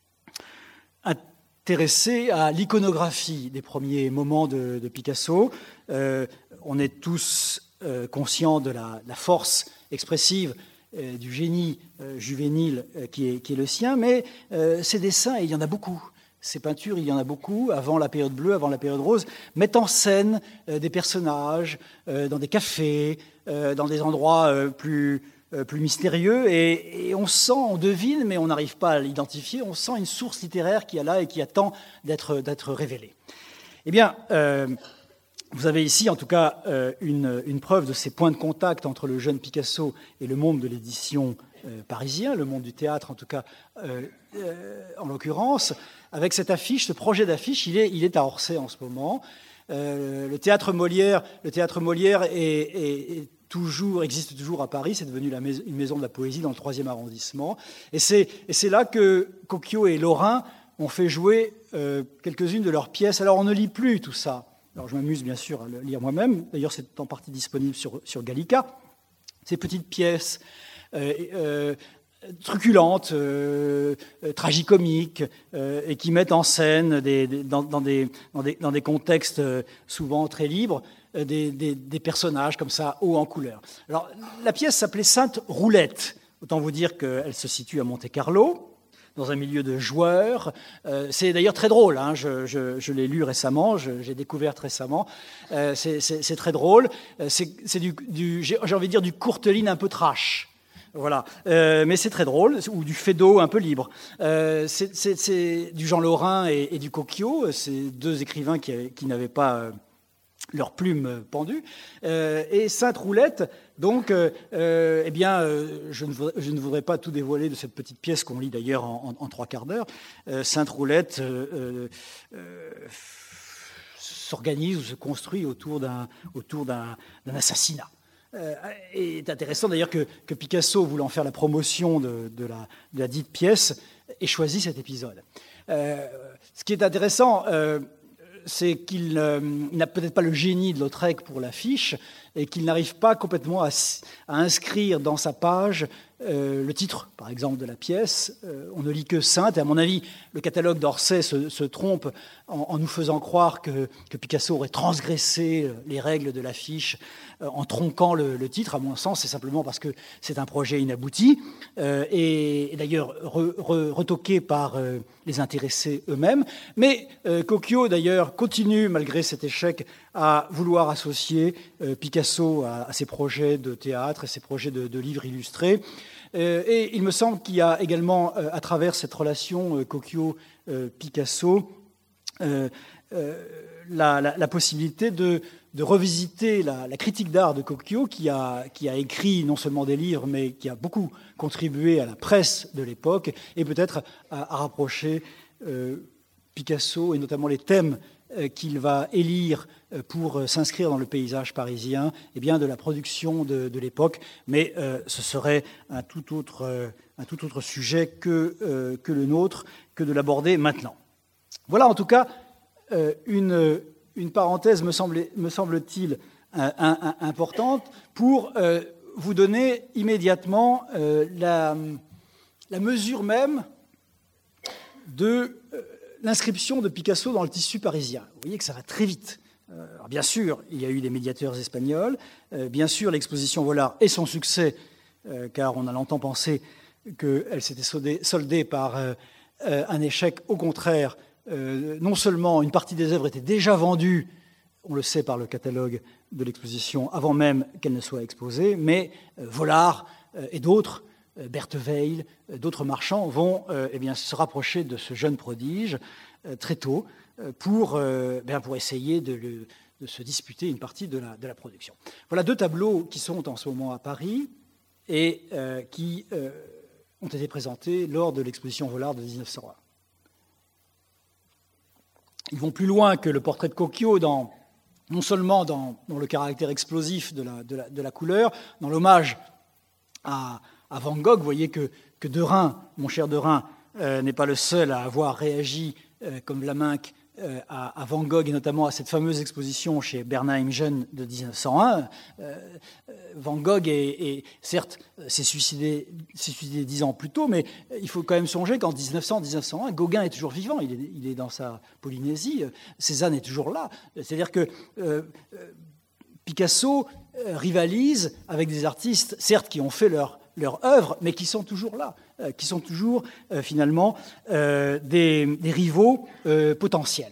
intéressée à l'iconographie des premiers moments de, de Picasso. Euh, on est tous euh, conscients de la, la force expressive euh, du génie euh, juvénile euh, qui, est, qui est le sien, mais euh, ces dessins, il y en a beaucoup. Ces peintures, il y en a beaucoup, avant la période bleue, avant la période rose, mettent en scène euh, des personnages euh, dans des cafés, euh, dans des endroits euh, plus... plus mystérieux, et, et on sent, on devine, mais on n'arrive pas à l'identifier, on sent une source littéraire qui est là et qui attend d'être, d'être révélée. Eh bien, euh, vous avez ici, en tout cas, euh, une, une preuve de ces points de contact entre le jeune Picasso et le monde de l'édition euh, parisien, le monde du théâtre, en tout cas, euh, euh, en l'occurrence, avec cette affiche, ce projet d'affiche, il est, il est à Orsay en ce moment. Euh, le théâtre Molière, le théâtre Molière est, est, est toujours, existe toujours à Paris, c'est devenu la maison, une maison de la poésie dans le troisième arrondissement. Et c'est, et c'est là que Cocchio et Lorrain ont fait jouer euh, quelques-unes de leurs pièces. Alors on ne lit plus tout ça. Alors je m'amuse bien sûr à le lire moi-même. D'ailleurs c'est en partie disponible sur, sur Gallica. Ces petites pièces euh, euh, truculentes, euh, euh, tragicomiques, euh, et qui mettent en scène des, des, dans, dans, des, dans, des, dans des contextes euh, souvent très libres, euh, des, des, des personnages comme ça, hauts en couleur. Alors, la pièce s'appelait Sainte Roulette. Autant vous dire qu'elle se situe à Monte-Carlo, dans un milieu de joueurs. Euh, c'est d'ailleurs très drôle, hein, je, je, je l'ai lu récemment, je, j'ai découvert récemment. Euh, c'est, c'est, c'est très drôle. C'est, c'est du, du, j'ai envie de dire du Courteline un peu trash. Voilà, euh, mais c'est très drôle, ou du Feydeau un peu libre. Euh, c'est, c'est, c'est du Jean Lorrain et, et du Cocchio, ces deux écrivains qui, qui n'avaient pas euh, leurs plumes pendues. Euh, et Sainte Roulette, donc, euh, euh, eh bien, euh, je, ne voudrais, je ne voudrais pas tout dévoiler de cette petite pièce qu'on lit d'ailleurs en, en, en trois quarts d'heure. Euh, Sainte Roulette euh, euh, s'organise ou se construit autour d'un, autour d'un, d'un assassinat. Euh, est intéressant d'ailleurs que, que Picasso, voulant faire la promotion de, de, la, de la dite pièce, ait choisi cet épisode. Euh, ce qui est intéressant, euh, c'est qu'il euh, n'a peut-être pas le génie de Lautrec pour l'affiche et qu'il n'arrive pas complètement à, à inscrire dans sa page euh, le titre, par exemple, de la pièce. Euh, on ne lit que Sainte, et à mon avis, le catalogue d'Orsay se, se trompe en, en nous faisant croire que, que Picasso aurait transgressé les règles de l'affiche euh, en tronquant le, le titre. À mon sens, c'est simplement parce que c'est un projet inabouti euh, et, et d'ailleurs re, re, retoqué par euh, les intéressés eux-mêmes. Mais euh, Cocchio, d'ailleurs, continue, malgré cet échec, à vouloir associer euh, Picasso à, à ses projets de théâtre et ses projets de, de livres illustrés. Euh, et il me semble qu'il y a également, euh, à travers cette relation euh, Cocchio-Picasso, euh, euh, la, la, la possibilité de, de revisiter la, la critique d'art de Cocchio, qui a, qui a écrit non seulement des livres, mais qui a beaucoup contribué à la presse de l'époque, et peut-être à, à rapprocher euh, Picasso, et notamment les thèmes euh, qu'il va élire euh, pour euh, s'inscrire dans le paysage parisien, eh bien, de la production de, de l'époque, mais euh, ce serait un tout autre, euh, un tout autre sujet que, euh, que le nôtre, que de l'aborder maintenant. Voilà en tout cas euh, une, une parenthèse, me, semble, me semble-t-il, un, un, importante pour euh, vous donner immédiatement euh, la, la mesure même de euh, l'inscription de Picasso dans le tissu parisien. Vous voyez que ça va très vite. Euh, alors bien sûr, il y a eu des médiateurs espagnols, euh, bien sûr l'exposition Vollard et son succès, euh, car on a longtemps pensé qu'elle s'était soldée, soldée par euh, euh, un échec. Au contraire, euh, non seulement une partie des œuvres était déjà vendue, on le sait par le catalogue de l'exposition, avant même qu'elle ne soit exposée, mais euh, Vollard euh, et d'autres, euh, Berthe Weil, euh, d'autres marchands vont euh, eh bien, se rapprocher de ce jeune prodige euh, très tôt euh, pour, euh, bien, pour essayer de, le, de se disputer une partie de la, de la production. Voilà deux tableaux qui sont en ce moment à Paris et euh, qui euh, ont été présentés lors de l'exposition Vollard de dix-neuf cent un. Ils vont plus loin que le portrait de Cocchio, dans, non seulement dans, dans le caractère explosif de la, de la, de la couleur, dans l'hommage à, à Van Gogh. Vous voyez que, que Derain, mon cher Derain, euh, n'est pas le seul à avoir réagi euh, comme Vlaminck euh, à, à Van Gogh, et notamment à cette fameuse exposition chez Bernheim Jeune de dix-neuf cent un. Euh, Van Gogh, est, est, certes, s'est suicidé, s'est suicidé dix ans plus tôt, mais il faut quand même songer qu'en dix-neuf cents dix-neuf cent un, Gauguin est toujours vivant, il est, il est dans sa Polynésie, Cézanne est toujours là. C'est-à-dire que euh, Picasso euh, rivalise avec des artistes, certes, qui ont fait leur, leur œuvre, mais qui sont toujours là, euh, qui sont toujours, euh, finalement, euh, des, des rivaux euh, potentiels.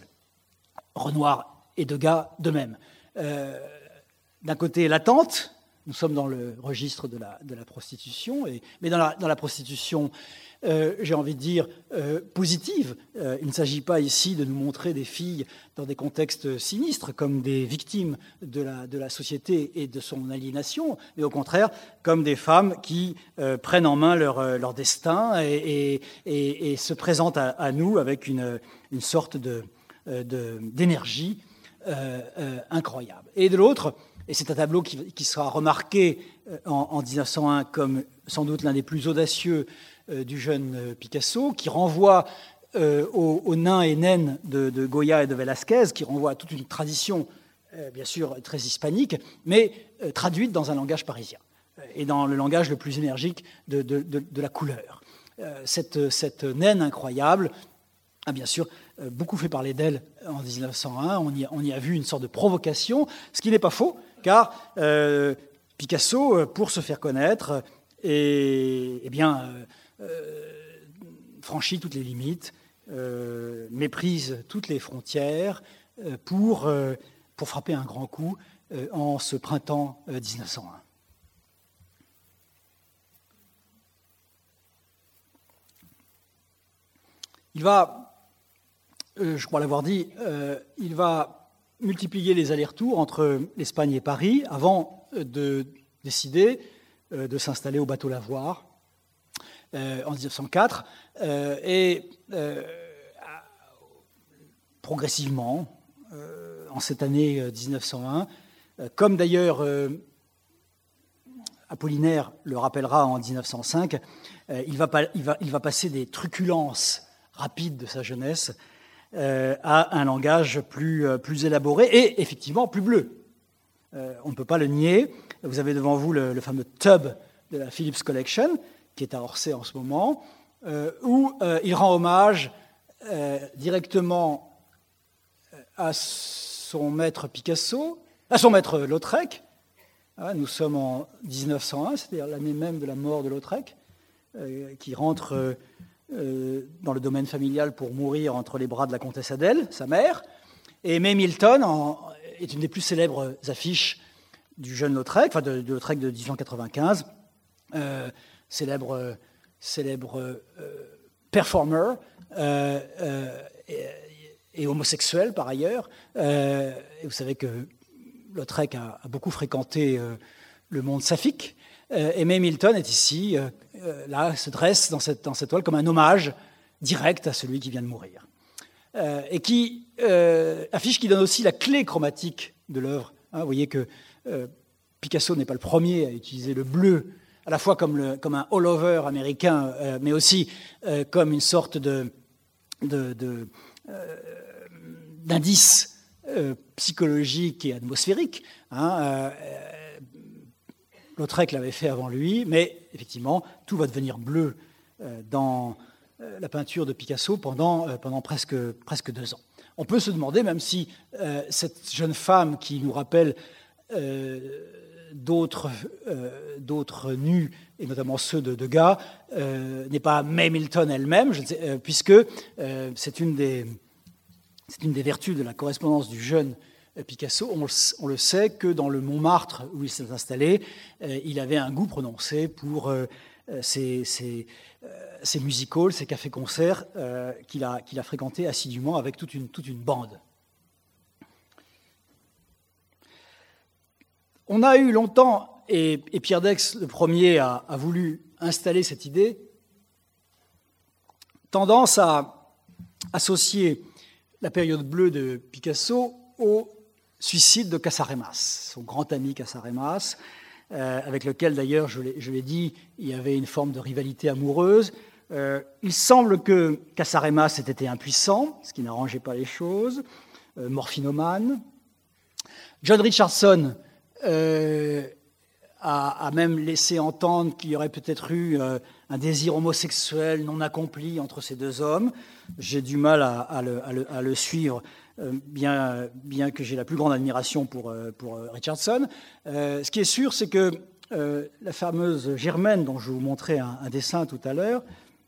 Renoir et Degas, de même. Euh, d'un côté, l'attente. Nous sommes dans le registre de la, de la prostitution, et, mais dans la, dans la prostitution, euh, j'ai envie de dire, euh, positive. Euh, il ne s'agit pas ici de nous montrer des filles dans des contextes sinistres, comme des victimes de la, de la société et de son aliénation, mais au contraire, comme des femmes qui euh, prennent en main leur, leur destin et, et, et, et se présentent à, à nous avec une, une sorte de, de, d'énergie euh, euh, incroyable. Et de l'autre, et c'est un tableau qui, qui sera remarqué en, en dix-neuf cent un comme sans doute l'un des plus audacieux euh, du jeune euh, Picasso, qui renvoie euh, aux, aux nains et naines de, de Goya et de Velázquez, qui renvoie à toute une tradition, euh, bien sûr, très hispanique, mais euh, traduite dans un langage parisien, et dans le langage le plus énergique de, de, de, de la couleur. Euh, cette, cette naine incroyable a bien sûr euh, beaucoup fait parler d'elle en dix-neuf cent un, on y, on y a vu une sorte de provocation, ce qui n'est pas faux, car euh, Picasso, pour se faire connaître, et, eh bien, euh, euh, franchit toutes les limites, euh, méprise toutes les frontières euh, pour, euh, pour frapper un grand coup euh, en ce printemps euh, dix-neuf cent un. Il va, euh, je crois l'avoir dit, euh, il va multiplier les allers-retours entre l'Espagne et Paris avant de décider de s'installer au bateau Lavoir euh, en dix-neuf cent quatre. Euh, et euh, progressivement, euh, en cette année dix-neuf cent un, euh, comme d'ailleurs euh, Apollinaire le rappellera en dix-neuf cent cinq, euh, il, va, il, va, il va passer des truculences rapides de sa jeunesse Euh, à un langage plus, euh, plus élaboré et effectivement plus bleu. Euh, on ne peut pas le nier. Vous avez devant vous le, le fameux tub de la Phillips Collection, qui est à Orsay en ce moment, euh, où euh, il rend hommage euh, directement à son maître Picasso, à son maître Lautrec. Ah, nous sommes en dix-neuf cent un, c'est-à-dire l'année même de la mort de Lautrec, euh, qui rentre... Euh, Euh, dans le domaine familial pour mourir entre les bras de la comtesse Adèle, sa mère. Et May Milton en, est une des plus célèbres affiches du jeune Lautrec, enfin de, de Lautrec de dix-huit cent quatre-vingt-quinze, euh, célèbre, célèbre euh, performer euh, euh, et, et homosexuel par ailleurs. Euh, et vous savez que Lautrec a, a beaucoup fréquenté euh, le monde saphique. Euh, et May Milton est ici, euh, euh, là, se dresse dans cette, dans cette toile comme un hommage direct à celui qui vient de mourir. euh, et qui euh, affiche, qui donne aussi la clé chromatique de l'œuvre. Hein, vous voyez que euh, Picasso n'est pas le premier à utiliser le bleu, à la fois comme, le, comme un all-over américain, euh, mais aussi euh, comme une sorte de, de, de, euh, d'indice euh, psychologique et atmosphérique. Hein, euh, Lautrec l'avait fait avant lui, mais effectivement, tout va devenir bleu euh, dans euh, la peinture de Picasso pendant, euh, pendant presque, presque deux ans. On peut se demander, même si euh, cette jeune femme qui nous rappelle euh, d'autres, euh, d'autres nus, et notamment ceux de Degas, euh, n'est pas May Milton elle-même, je sais, euh, puisque euh, c'est une des, c'est une des vertus de la correspondance du jeune Picasso. On le, on le sait que dans le Montmartre où il s'est installé, euh, il avait un goût prononcé pour euh, ces, ces, euh, ces music-halls, ces cafés-concerts euh, qu'il a, qu'il a fréquentés assidûment avec toute une, toute une bande. On a eu longtemps, et, et Pierre Dex, le premier, a, a voulu installer cette idée, tendance à associer la période bleue de Picasso au suicide de Casaremas, son grand ami Casaremas, euh, avec lequel d'ailleurs, je l'ai, je l'ai dit, il y avait une forme de rivalité amoureuse. Euh, il semble que Casaremas ait été impuissant, ce qui n'arrangeait pas les choses, euh, morphinomane. John Richardson euh, a, a même laissé entendre qu'il y aurait peut-être eu euh, un désir homosexuel non accompli entre ces deux hommes. J'ai du mal à, à, le, à, le, à le suivre, euh, bien, bien que j'ai la plus grande admiration pour, euh, pour Richardson. Euh, ce qui est sûr, c'est que euh, la fameuse Germaine, dont je vous montrais un, un dessin tout à l'heure,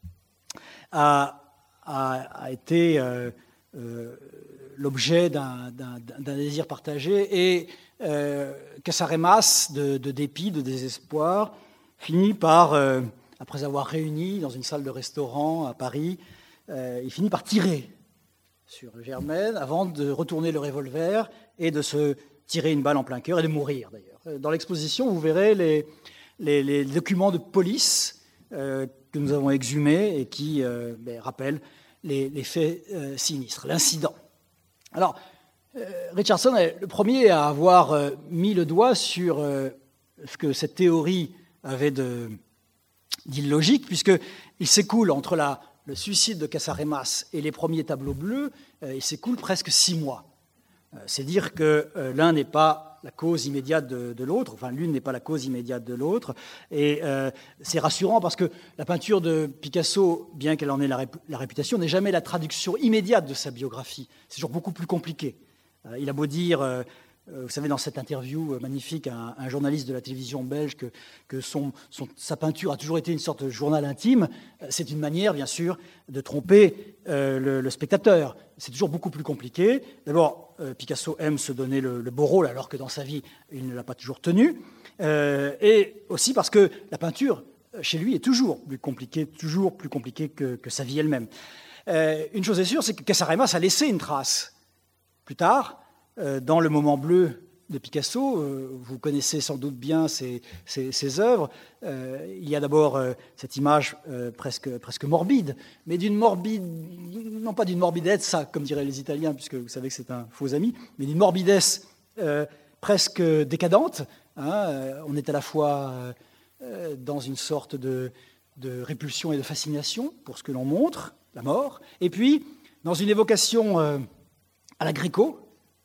a, a, a été euh, euh, l'objet d'un, d'un, d'un désir partagé, et euh, Casaremas, de, de dépit, de désespoir, finit par, euh, après avoir réuni dans une salle de restaurant à Paris, euh, il finit par tirer sur Germaine avant de retourner le revolver et de se tirer une balle en plein cœur et de mourir d'ailleurs. Dans l'exposition, vous verrez les, les, les documents de police euh, que nous avons exhumés et qui euh, ben, rappellent les, les faits euh, sinistres, l'incident. Alors, euh, Richardson est le premier à avoir euh, mis le doigt sur euh, ce que cette théorie avait de, d'illogique, puisqu'il s'écoule entre la, le suicide de Casaremas et les premiers tableaux bleus, euh, il s'écoule presque six mois. Euh, c'est dire que euh, l'un n'est pas la cause immédiate de, de l'autre, enfin l'une n'est pas la cause immédiate de l'autre, et euh, c'est rassurant parce que la peinture de Picasso, bien qu'elle en ait la, rép- la réputation, n'est jamais la traduction immédiate de sa biographie. C'est toujours beaucoup plus compliqué. Euh, il a beau dire, euh, euh, vous savez, dans cette interview euh, magnifique, un, un journaliste de la télévision belge, que, que son, son, sa peinture a toujours été une sorte de journal intime, euh, c'est une manière, bien sûr, de tromper euh, le, le spectateur. C'est toujours beaucoup plus compliqué. D'abord, euh, Picasso aime se donner le, le beau rôle, alors que dans sa vie, il ne l'a pas toujours tenu. Euh, et aussi parce que la peinture, chez lui, est toujours plus compliquée, toujours plus compliquée que, que sa vie elle-même. Euh, une chose est sûre, c'est que Casaremas a laissé une trace. Plus tard, euh, dans le moment bleu de Picasso, euh, vous connaissez sans doute bien ses, ses, ses œuvres, euh, il y a d'abord euh, cette image euh, presque, presque morbide, mais d'une morbide, non pas d'une morbidezza, comme diraient les Italiens, puisque vous savez que c'est un faux ami, mais d'une morbidesse euh, presque décadente. Hein, euh, on est à la fois euh, dans une sorte de, de répulsion et de fascination pour ce que l'on montre, la mort, et puis dans une évocation euh, à la Gréco,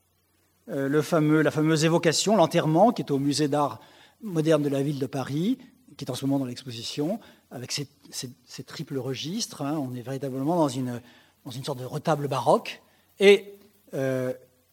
euh, le fameux, la fameuse évocation, l'enterrement, qui est au musée d'art moderne de la ville de Paris, qui est en ce moment dans l'exposition, avec ses, ses, ses triples registres. Hein, on est véritablement dans une, dans une sorte de retable baroque. Et euh,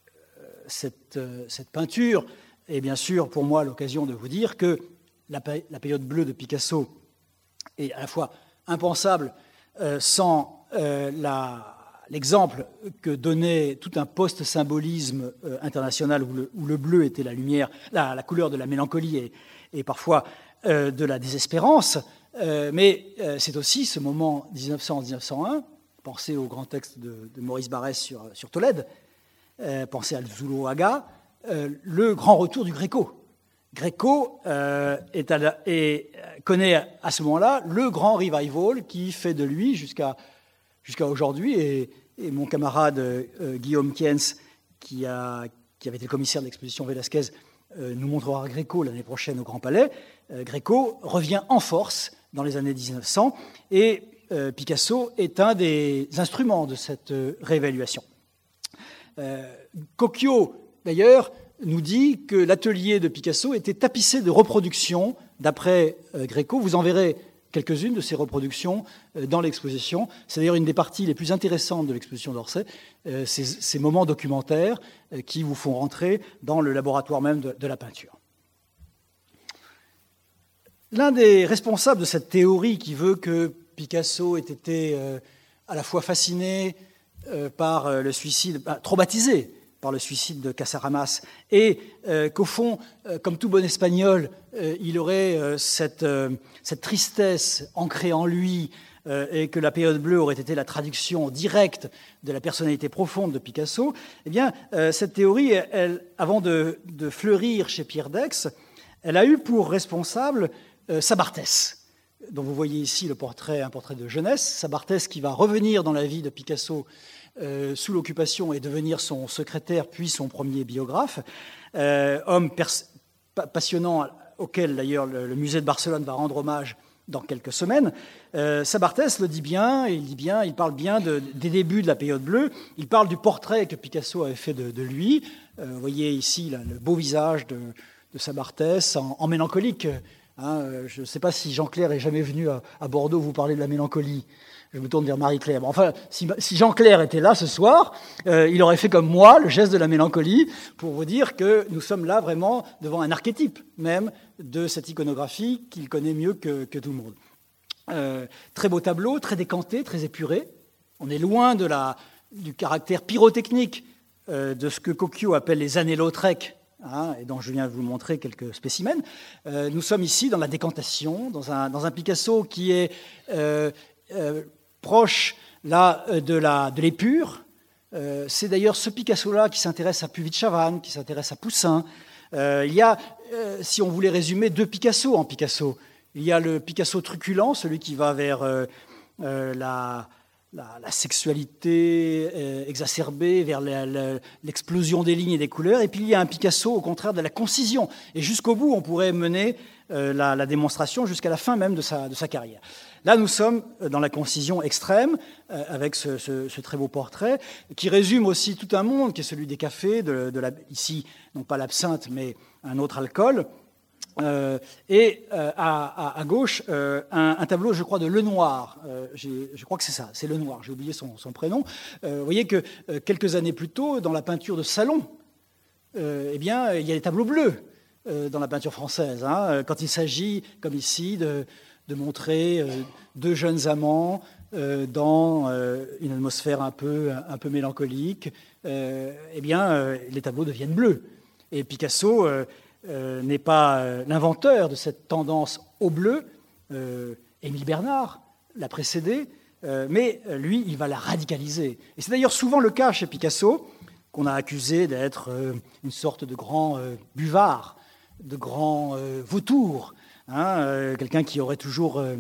cette, euh, cette peinture est bien sûr pour moi l'occasion de vous dire que la, la période bleue de Picasso est à la fois impensable euh, sans euh, la... l'exemple que donnait tout un post-symbolisme euh, international où le, où le bleu était la lumière, la, la couleur de la mélancolie et, et parfois euh, de la désespérance, euh, mais euh, c'est aussi ce moment dix-neuf cents à dix-neuf cent un, pensez au grand texte de, de Maurice Barrès sur, sur Tolède, euh, pensez à Zuloaga, euh, le grand retour du Gréco. Gréco euh, est à la, et connaît à ce moment-là le grand revival qui fait de lui jusqu'à jusqu'à aujourd'hui et, et mon camarade euh, Guillaume Kienz, qui, a, qui avait été le commissaire de l'exposition Velázquez, euh, nous montrera Gréco l'année prochaine au Grand Palais. Euh, Gréco revient en force dans les années mille neuf cents, et euh, Picasso est un des instruments de cette euh, réévaluation. Euh, Cocchio, d'ailleurs, nous dit que l'atelier de Picasso était tapissé de reproductions d'après euh, Gréco. Vous en verrez quelques-unes de ces reproductions euh, dans l'exposition. C'est d'ailleurs une des parties les plus intéressantes de l'exposition d'Orsay, euh, ces, ces moments documentaires euh, qui vous font rentrer dans le laboratoire même de, de la peinture. L'un des responsables de cette théorie qui veut que Picasso ait été euh, à la fois fasciné euh, par euh, le suicide, bah, traumatisé par le suicide de Casaramas, et euh, qu'au fond, euh, comme tout bon Espagnol, euh, il aurait euh, cette, euh, cette tristesse ancrée en lui, euh, et que la période bleue aurait été la traduction directe de la personnalité profonde de Picasso. Eh bien, euh, cette théorie, elle, avant de, de fleurir chez Pierre Daix, elle a eu pour responsable euh, Sabartès, dont vous voyez ici le portrait, un portrait de jeunesse. Sabartès qui va revenir dans la vie de Picasso Euh, sous l'occupation et devenir son secrétaire puis son premier biographe, euh, homme passionnant auquel d'ailleurs le, le musée de Barcelone va rendre hommage dans quelques semaines. Euh, Sabartès le dit bien, il dit bien, il parle bien de, des débuts de la période bleue, il parle du portrait que Picasso avait fait de, de lui. Euh, vous voyez ici là, le beau visage de, de Sabartès en, en mélancolique. Hein, je ne sais pas si Jean-Clair est jamais venu à, à Bordeaux vous parler de la mélancolie. Je me tourne vers Marie-Claire. Bon, enfin, si, si Jean-Clair était là ce soir, euh, il aurait fait comme moi le geste de la mélancolie pour vous dire que nous sommes là vraiment devant un archétype même de cette iconographie qu'il connaît mieux que, que tout le monde. Euh, très beau tableau, très décanté, très épuré. On est loin de la, du caractère pyrotechnique euh, de ce que Cocchio appelle les annélotrèques, hein, et dont je viens de vous montrer quelques spécimens. Euh, nous sommes ici dans la décantation, dans un, dans un Picasso qui est euh, euh, proche là, de, la, de l'épure. Euh, c'est d'ailleurs ce Picasso-là qui s'intéresse à Puvis-Chavannes, qui s'intéresse à Poussin. Euh, il y a, euh, si on voulait résumer, deux Picasso en Picasso. Il y a le Picasso truculent, celui qui va vers euh, euh, la, la, la sexualité euh, exacerbée, vers la, la, l'explosion des lignes et des couleurs. Et puis il y a un Picasso, au contraire, de la concision. Et jusqu'au bout, on pourrait mener euh, la, la démonstration jusqu'à la fin même de sa, de sa carrière. Là, nous sommes dans la concision extrême, euh, avec ce, ce, ce très beau portrait, qui résume aussi tout un monde, qui est celui des cafés, de, de la, ici, non pas l'absinthe, mais un autre alcool. Euh, et euh, à, à, à gauche, euh, un, un tableau, je crois, de Lenoir. Euh, je crois que c'est ça, c'est Lenoir, j'ai oublié son, son prénom. Euh, vous voyez que euh, quelques années plus tôt, dans la peinture de salon, euh, eh bien, il y a des tableaux bleus euh, dans la peinture française, hein, quand il s'agit, comme ici, de... de montrer euh, deux jeunes amants euh, dans euh, une atmosphère un peu, un peu mélancolique, euh, eh bien, euh, les tableaux deviennent bleus. Et Picasso euh, euh, n'est pas euh, l'inventeur de cette tendance au bleu. Euh, Émile Bernard l'a précédé, euh, mais lui, il va la radicaliser. Et c'est d'ailleurs souvent le cas chez Picasso, qu'on a accusé d'être euh, une sorte de grand euh, buvard, de grand euh, vautour, Hein, euh, quelqu'un qui aurait toujours euh,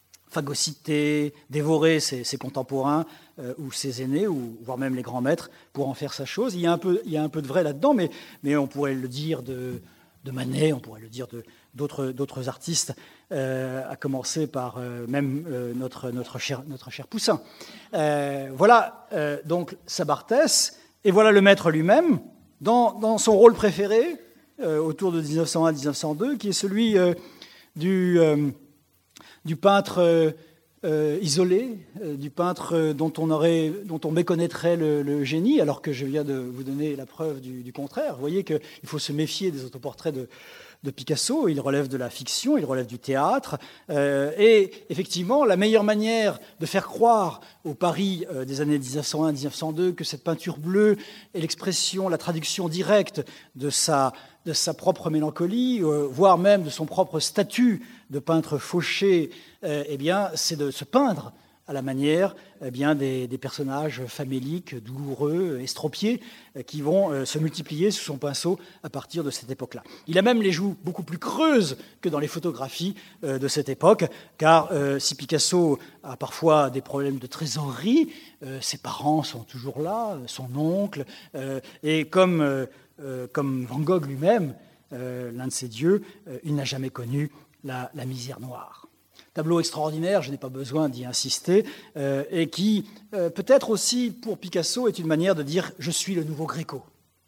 phagocyté, dévoré ses, ses contemporains euh, ou ses aînés, ou voire même les grands maîtres, pour en faire sa chose. Il y a un peu, il y a un peu de vrai là-dedans, mais, mais on pourrait le dire de, de Manet, on pourrait le dire de, d'autres, d'autres artistes, euh, à commencer par euh, même euh, notre, notre, cher, notre cher Poussin. Euh, voilà euh, donc Sabartès, et voilà le maître lui-même, dans, dans son rôle préféré, euh, autour de dix-neuf cent un à dix-neuf cent deux, qui est celui... Euh, Du, euh, du peintre euh, euh, isolé, euh, du peintre euh, dont, on aurait, dont on méconnaîtrait le, le génie, alors que je viens de vous donner la preuve du, du contraire. Vous voyez qu'il faut se méfier des autoportraits de, de Picasso. Il relève de la fiction, il relève du théâtre. Euh, et effectivement, la meilleure manière de faire croire au Paris euh, des années dix-neuf cent un à dix-neuf cent deux que cette peinture bleue est l'expression, la traduction directe de sa... de sa propre mélancolie, euh, voire même de son propre statut de peintre fauché, euh, eh bien, c'est de se peindre à la manière eh bien, des, des personnages faméliques, douloureux, estropiés, qui vont se multiplier sous son pinceau à partir de cette époque-là. Il a même les joues beaucoup plus creuses que dans les photographies de cette époque, car si Picasso a parfois des problèmes de trésorerie, ses parents sont toujours là, son oncle, et comme, comme Van Gogh lui-même, l'un de ses dieux, il n'a jamais connu la, la misère noire. Tableau extraordinaire, je n'ai pas besoin d'y insister, euh, et qui, euh, peut-être aussi pour Picasso, est une manière de dire « je suis le nouveau Gréco ».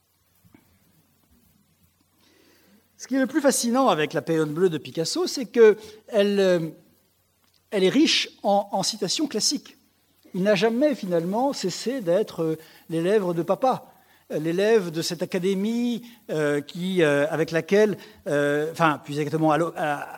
Ce qui est le plus fascinant avec la période bleue de Picasso, c'est qu'elle euh, elle est riche en, en citations classiques. Il n'a jamais finalement cessé d'être euh, l'élève de papa, l'élève de cette académie euh, qui, euh, avec laquelle, euh, enfin plus exactement à, à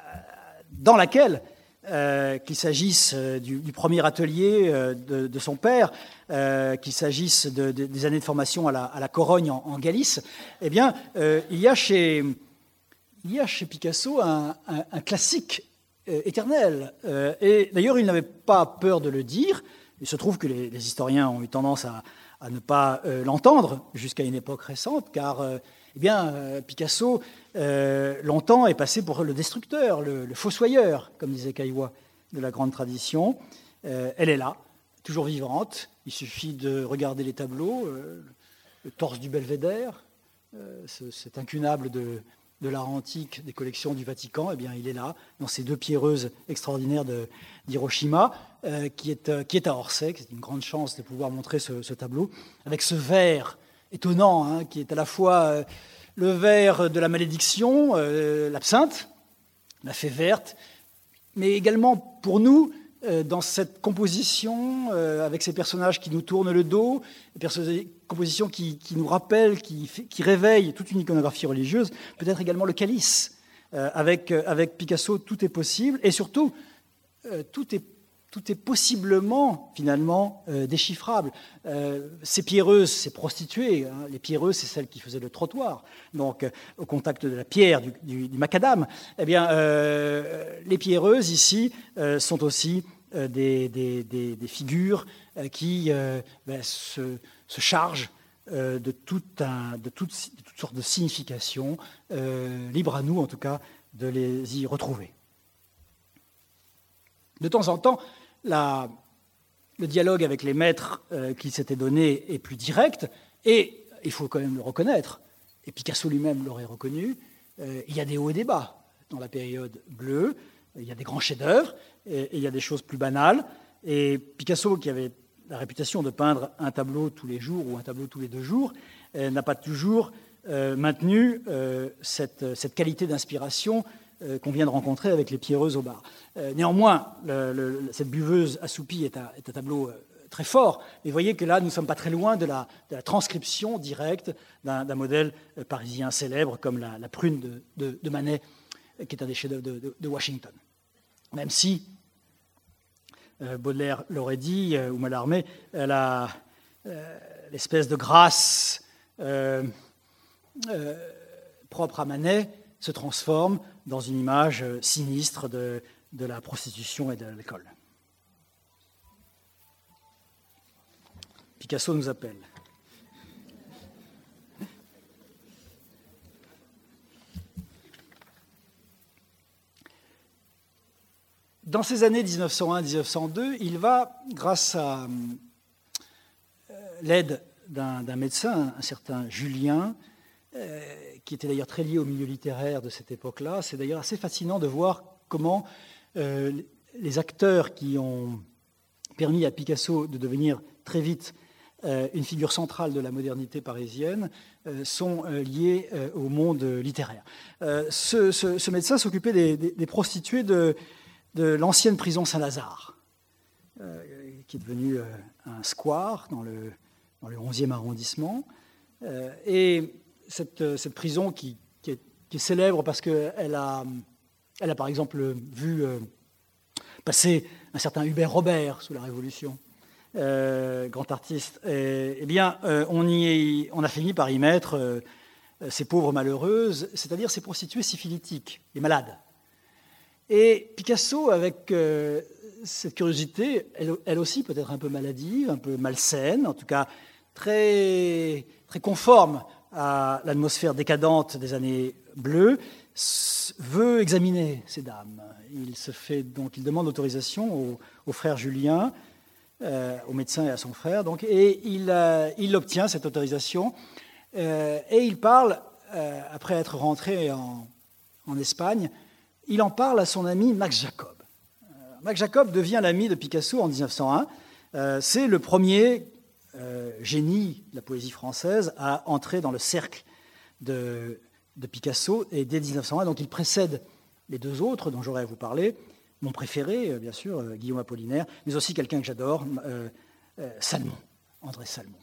dans laquelle, euh, qu'il s'agisse du, du premier atelier euh, de, de son père, euh, qu'il s'agisse de, de, des années de formation à la, à la Corogne en, en Galice, eh bien, euh, il, y a chez, il y a chez Picasso un, un, un classique euh, éternel. Euh, et d'ailleurs, il n'avait pas peur de le dire. Il se trouve que les, les historiens ont eu tendance à, à ne pas euh, l'entendre jusqu'à une époque récente, car euh, eh bien, euh, Picasso, euh, longtemps, est passé pour le destructeur, le, le fossoyeur, comme disait Caillois, de la grande tradition. Euh, elle est là, toujours vivante. Il suffit de regarder les tableaux, euh, le torse du Belvédère, euh, cet incunable de, de l'art antique des collections du Vatican, eh bien, il est là, dans ces deux pierreuses extraordinaires de, d'Hiroshima, euh, qui, est, euh, qui est à Orsay. C'est une grande chance de pouvoir montrer ce, ce tableau, avec ce verre étonnant, hein, qui est à la fois euh, le verre de la malédiction, euh, l'absinthe, la fée verte, mais également pour nous, euh, dans cette composition, euh, avec ces personnages qui nous tournent le dos, des compositions qui, qui nous rappellent, qui, qui réveillent toute une iconographie religieuse, peut-être également le calice. Euh, avec, avec Picasso, tout est possible, et surtout, euh, tout est Tout est possiblement, finalement, euh, déchiffrable. Euh, ces pierreuses, ces prostituées, hein, les pierreuses, c'est celles qui faisaient le trottoir, donc euh, au contact de la pierre, du, du, du macadam. Eh bien, euh, les pierreuses, ici, euh, sont aussi euh, des, des, des, des figures euh, qui euh, ben, se, se chargent euh, de, tout un, de, toute, de toutes sortes de significations, euh, libre à nous, en tout cas, de les y retrouver. De temps en temps, la, le dialogue avec les maîtres euh, qui s'étaient donné est plus direct, et il faut quand même le reconnaître, et Picasso lui-même l'aurait reconnu, euh, il y a des hauts et des bas dans la période bleue, il y a des grands chefs-d'œuvre, et, et il y a des choses plus banales, et Picasso, qui avait la réputation de peindre un tableau tous les jours ou un tableau tous les deux jours, euh, n'a pas toujours euh, maintenu euh, cette, cette qualité d'inspiration qu'on vient de rencontrer avec les pierreuses au bar. Euh, néanmoins, le, le, cette buveuse assoupie est un, est un tableau euh, très fort, mais vous voyez que là, nous ne sommes pas très loin de la, de la transcription directe d'un, d'un modèle euh, parisien célèbre comme la, la prune de, de, de Manet, euh, qui est un des chefs-d'œuvre de, de, de Washington. Même si, euh, Baudelaire l'aurait dit, euh, ou Mallarmé, elle a euh, l'espèce de grâce euh, euh, propre à Manet se transforme dans une image sinistre de, de la prostitution et de l'alcool. Picasso nous appelle. Dans ces années dix-neuf cent un à dix-neuf cent deux, il va, grâce à l'aide d'un, d'un médecin, un certain Julien, euh, qui était d'ailleurs très lié au milieu littéraire de cette époque-là. C'est d'ailleurs assez fascinant de voir comment euh, les acteurs qui ont permis à Picasso de devenir très vite euh, une figure centrale de la modernité parisienne euh, sont euh, liés euh, au monde littéraire. Euh, ce, ce, ce médecin s'occupait des, des, des prostituées de, de l'ancienne prison Saint-Lazare, euh, qui est devenue euh, un square dans le, dans le onzième arrondissement. Euh, et Cette, cette prison qui, qui, est, qui est célèbre parce qu'elle a, elle a par exemple vu euh, passer un certain Hubert Robert sous la Révolution, euh, grand artiste. Et, eh bien, euh, on, y est, on a fini par y mettre euh, ces pauvres malheureuses, c'est-à-dire ces prostituées syphilitiques, les malades. Et Picasso, avec euh, cette curiosité, elle, elle aussi peut-être un peu maladive, un peu malsaine, en tout cas très, très conforme à l'atmosphère décadente des années bleues, veut examiner ces dames. Il se fait donc, il demande l'autorisation au, au frère Julien, euh, au médecin et à son frère, donc, et il, euh, il obtient cette autorisation. Euh, et il parle, euh, après être rentré en, en Espagne, il en parle à son ami Max Jacob. Euh, Max Jacob devient l'ami de Picasso en dix-neuf cent un. Euh, c'est le premier euh, génie de la poésie française à entrer dans le cercle de, de Picasso, et dès dix-neuf cent un, donc il précède les deux autres dont j'aurais à vous parler. Mon préféré, bien sûr, euh, Guillaume Apollinaire, mais aussi quelqu'un que j'adore, euh, euh, Salmon, André Salmon.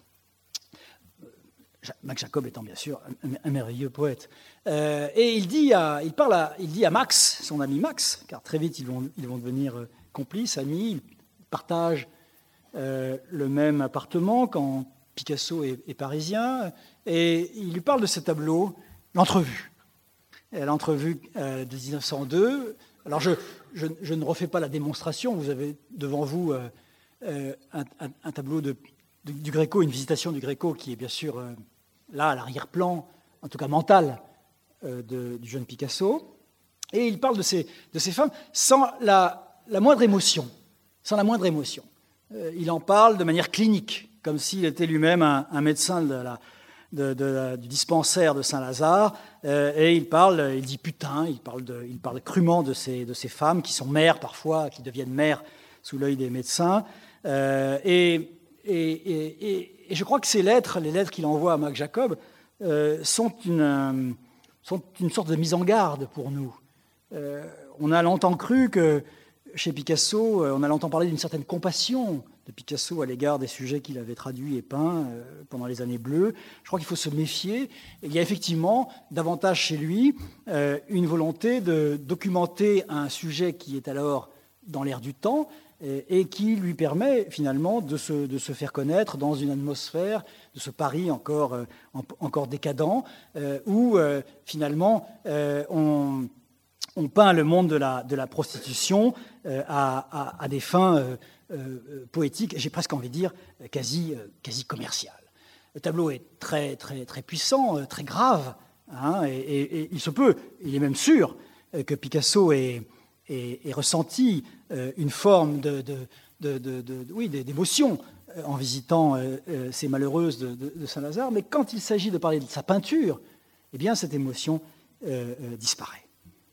Max Jacob étant bien sûr un, un merveilleux poète. Euh, et il, dit à, il, parle à, il dit à Max, son ami Max, car très vite ils vont, ils vont devenir complices, amis, ils partagent euh, le même appartement quand Picasso est, est parisien, et il lui parle de ce tableau, L'Entrevue. L'Entrevue euh, de dix-neuf cent deux. Alors je, je, je ne refais pas la démonstration, vous avez devant vous euh, euh, un, un, un tableau de, de, du Gréco, une visitation du Gréco qui est bien sûr... Euh, là, à l'arrière-plan, en tout cas mental, euh, de, du jeune Picasso. Et il parle de ces, de ces femmes sans la, la moindre émotion. Sans la moindre émotion. Euh, il en parle de manière clinique, comme s'il était lui-même un, un médecin de la, de, de la, du dispensaire de Saint-Lazare. Euh, et il parle, il dit putain, il parle, de, il parle crûment de ces, de ces femmes qui sont mères parfois, qui deviennent mères sous l'œil des médecins. Euh, et, et, et, et Et je crois que ces lettres, les lettres qu'il envoie à Max Jacob, euh, sont, une, euh, sont une sorte de mise en garde pour nous. Euh, on a longtemps cru que chez Picasso, euh, on a longtemps parlé d'une certaine compassion de Picasso à l'égard des sujets qu'il avait traduits et peints euh, pendant les années bleues. Je crois qu'il faut se méfier. Et il y a effectivement davantage chez lui euh, une volonté de documenter un sujet qui est alors dans l'air du temps, et qui lui permet finalement de se, de se faire connaître dans une atmosphère de ce Paris encore, euh, encore décadent, euh, où euh, finalement euh, on, on peint le monde de la, de la prostitution euh, à, à, à des fins euh, euh, poétiques, j'ai presque envie de dire quasi, euh, quasi commerciales. Le tableau est très, très, très puissant, euh, très grave, hein, et, et, et il se peut, il est même sûr, euh, que Picasso est... Et, et ressenti euh, une forme de, de, de, de, de, oui, d'émotion euh, en visitant euh, euh, ces malheureuses de, de, de Saint-Lazare, mais quand il s'agit de parler de sa peinture, eh bien cette émotion euh, euh, disparaît.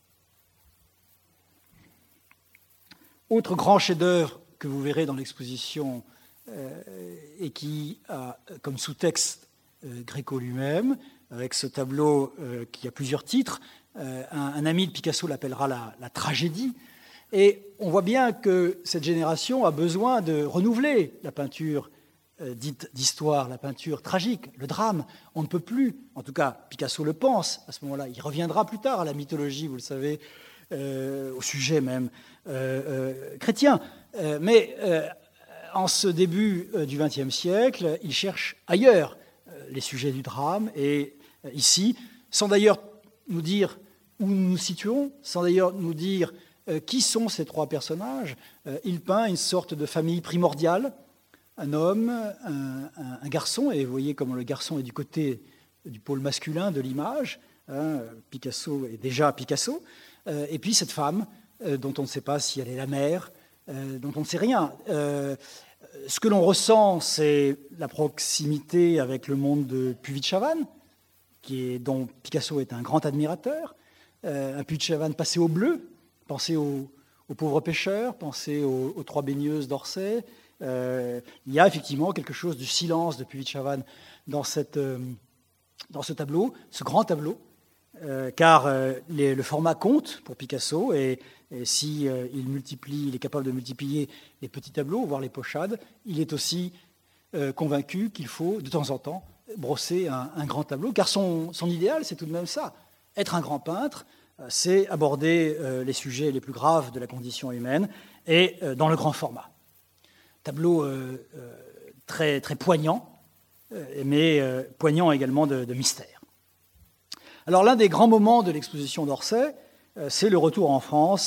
Autre grand chef-d'œuvre que vous verrez dans l'exposition euh, et qui a comme sous-texte euh, Gréco lui-même, avec ce tableau euh, qui a plusieurs titres. Euh, un, un ami de Picasso l'appellera la, la tragédie. Et on voit bien que cette génération a besoin de renouveler la peinture euh, dite d'histoire, la peinture tragique, le drame. On ne peut plus, en tout cas Picasso le pense à ce moment-là, il reviendra plus tard à la mythologie, vous le savez, euh, au sujet même euh, euh, chrétien. Euh, mais euh, en ce début euh, du vingtième siècle, il cherche ailleurs euh, les sujets du drame, et euh, ici, sans d'ailleurs nous dire où nous nous situons, sans d'ailleurs nous dire euh, qui sont ces trois personnages, euh, il peint une sorte de famille primordiale, un homme, un, un, un garçon, et vous voyez comment le garçon est du côté du pôle masculin de l'image, hein, Picasso est déjà Picasso, euh, et puis cette femme euh, dont on ne sait pas si elle est la mère, euh, dont on ne sait rien. Euh, ce que l'on ressent, c'est la proximité avec le monde de Puvis de Chavannes, qui est, dont Picasso est un grand admirateur, euh, un Puvis de Chavannes passé au bleu, pensez aux, aux pauvres pêcheurs, pensez aux, aux trois baigneuses d'Orsay. Euh, il y a effectivement quelque chose du silence de Puvis de Chavannes dans, cette, euh, dans ce tableau, ce grand tableau, euh, car euh, les, le format compte pour Picasso, et, et si euh, il multiplie, il est capable de multiplier les petits tableaux, voire les pochades, il est aussi euh, convaincu qu'il faut de temps en temps brosser un, un grand tableau, car son, son idéal, c'est tout de même ça. Être un grand peintre, c'est aborder euh, les sujets les plus graves de la condition humaine, et euh, dans le grand format. Tableau euh, euh, très, très poignant, euh, mais euh, poignant également de, de mystère. Alors l'un des grands moments de l'exposition d'Orsay, euh, c'est le retour en France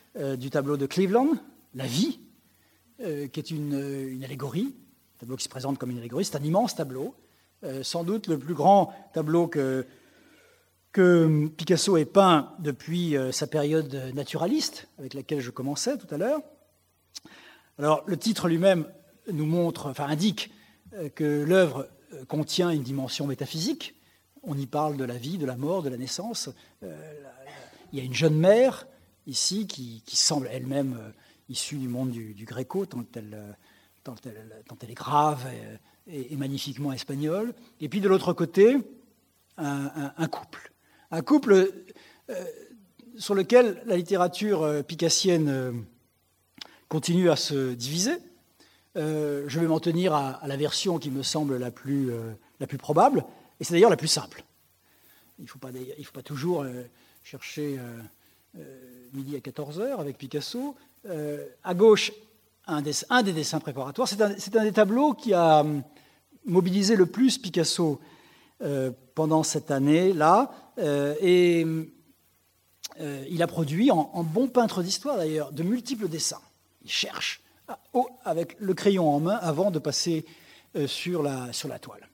euh, du tableau de Cleveland, La vie, euh, qui est une, une allégorie, un tableau qui se présente comme une allégorie. C'est un immense tableau, euh, sans doute le plus grand tableau que, que Picasso ait peint depuis euh, sa période naturaliste, avec laquelle je commençais tout à l'heure. Alors, le titre lui-même nous montre, enfin indique euh, que l'œuvre contient une dimension métaphysique. On y parle de la vie, de la mort, de la naissance. Euh, il y a une jeune mère ici qui, qui semble elle-même euh, issue du monde du, du Gréco, tant elle, euh, tant, elle, tant elle est grave et, et, et magnifiquement espagnole. Et puis de l'autre côté, un, un, un couple. Un couple euh, sur lequel la littérature euh, picassienne euh, continue à se diviser. Euh, je vais m'en tenir à, à la version qui me semble la plus, euh, la plus probable, et c'est d'ailleurs la plus simple. Il ne faut pas, il faut pas toujours euh, chercher euh, euh, midi à quatorze heures avec Picasso. Euh, à gauche, un des, un des dessins préparatoires. C'est un, c'est un des tableaux qui a mobilisé le plus Picasso euh, pendant cette année-là, euh, et euh, il a produit, en, en bon peintre d'histoire d'ailleurs, de multiples dessins. Il cherche avec le crayon en main avant de passer sur la, sur la toile.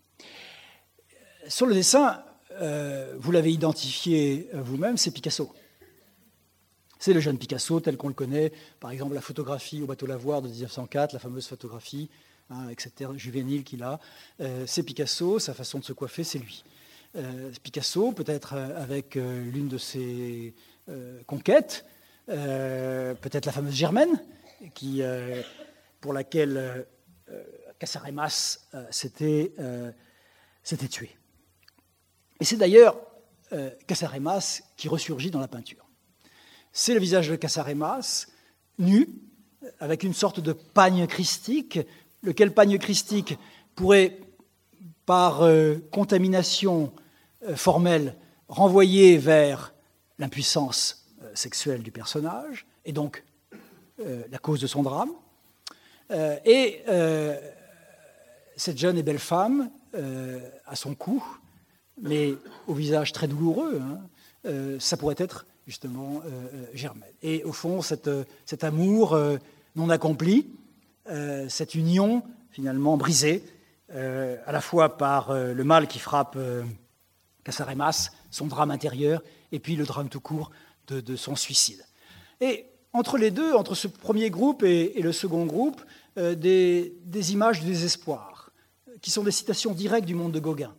Sur le dessin, euh, vous l'avez identifié vous-même, c'est Picasso. C'est le jeune Picasso tel qu'on le connaît, par exemple la photographie au bateau lavoir de dix-neuf cent quatre, la fameuse photographie hein, avec cette air juvénile qu'il a. Euh, c'est Picasso, sa façon de se coiffer, c'est lui. Euh, Picasso, peut-être avec euh, l'une de ses euh, conquêtes, euh, peut-être la fameuse Germaine, Qui, euh, pour laquelle euh, Casaremas euh, s'était, euh, s'était tué. Et c'est d'ailleurs euh, Casaremas qui ressurgit dans la peinture. C'est le visage de Casaremas, nu, avec une sorte de pagne christique, lequel pagne christique pourrait, par euh, contamination euh, formelle, renvoyer vers l'impuissance euh, sexuelle du personnage, et donc Euh, la cause de son drame. Euh, et euh, cette jeune et belle femme, euh, à son cou, mais au visage très douloureux, hein, euh, ça pourrait être justement euh, Germaine. Et au fond, cette, cet amour euh, non accompli, euh, cette union finalement brisée, euh, à la fois par euh, le mal qui frappe euh, Casaremas, son drame intérieur, et puis le drame tout court de, de son suicide. Et entre les deux, entre ce premier groupe et, et le second groupe, euh, des, des images du désespoir, qui sont des citations directes du monde de Gauguin.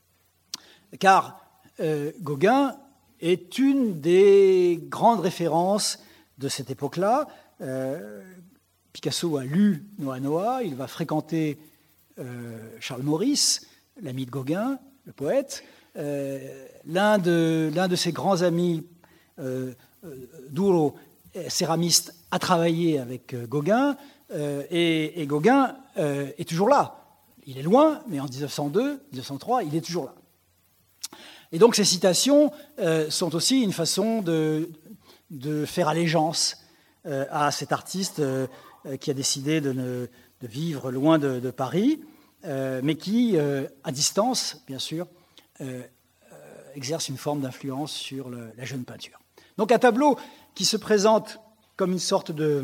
Car euh, Gauguin est une des grandes références de cette époque-là. Euh, Picasso a lu Noah Noah, il va fréquenter euh, Charles Maurice, l'ami de Gauguin, le poète. Euh, l'un, de, l'un de ses grands amis, euh, euh, Duro, céramiste, a travaillé avec Gauguin, euh, et, et Gauguin euh, est toujours là. Il est loin, mais en dix-neuf cent deux, dix-neuf cent trois, il est toujours là. Et donc ces citations euh, sont aussi une façon de, de faire allégeance euh, à cet artiste euh, qui a décidé de, ne, de vivre loin de, de Paris, euh, mais qui, euh, à distance, bien sûr, euh, euh, exerce une forme d'influence sur le, la jeune peinture. Donc un tableau qui se présente comme une sorte de,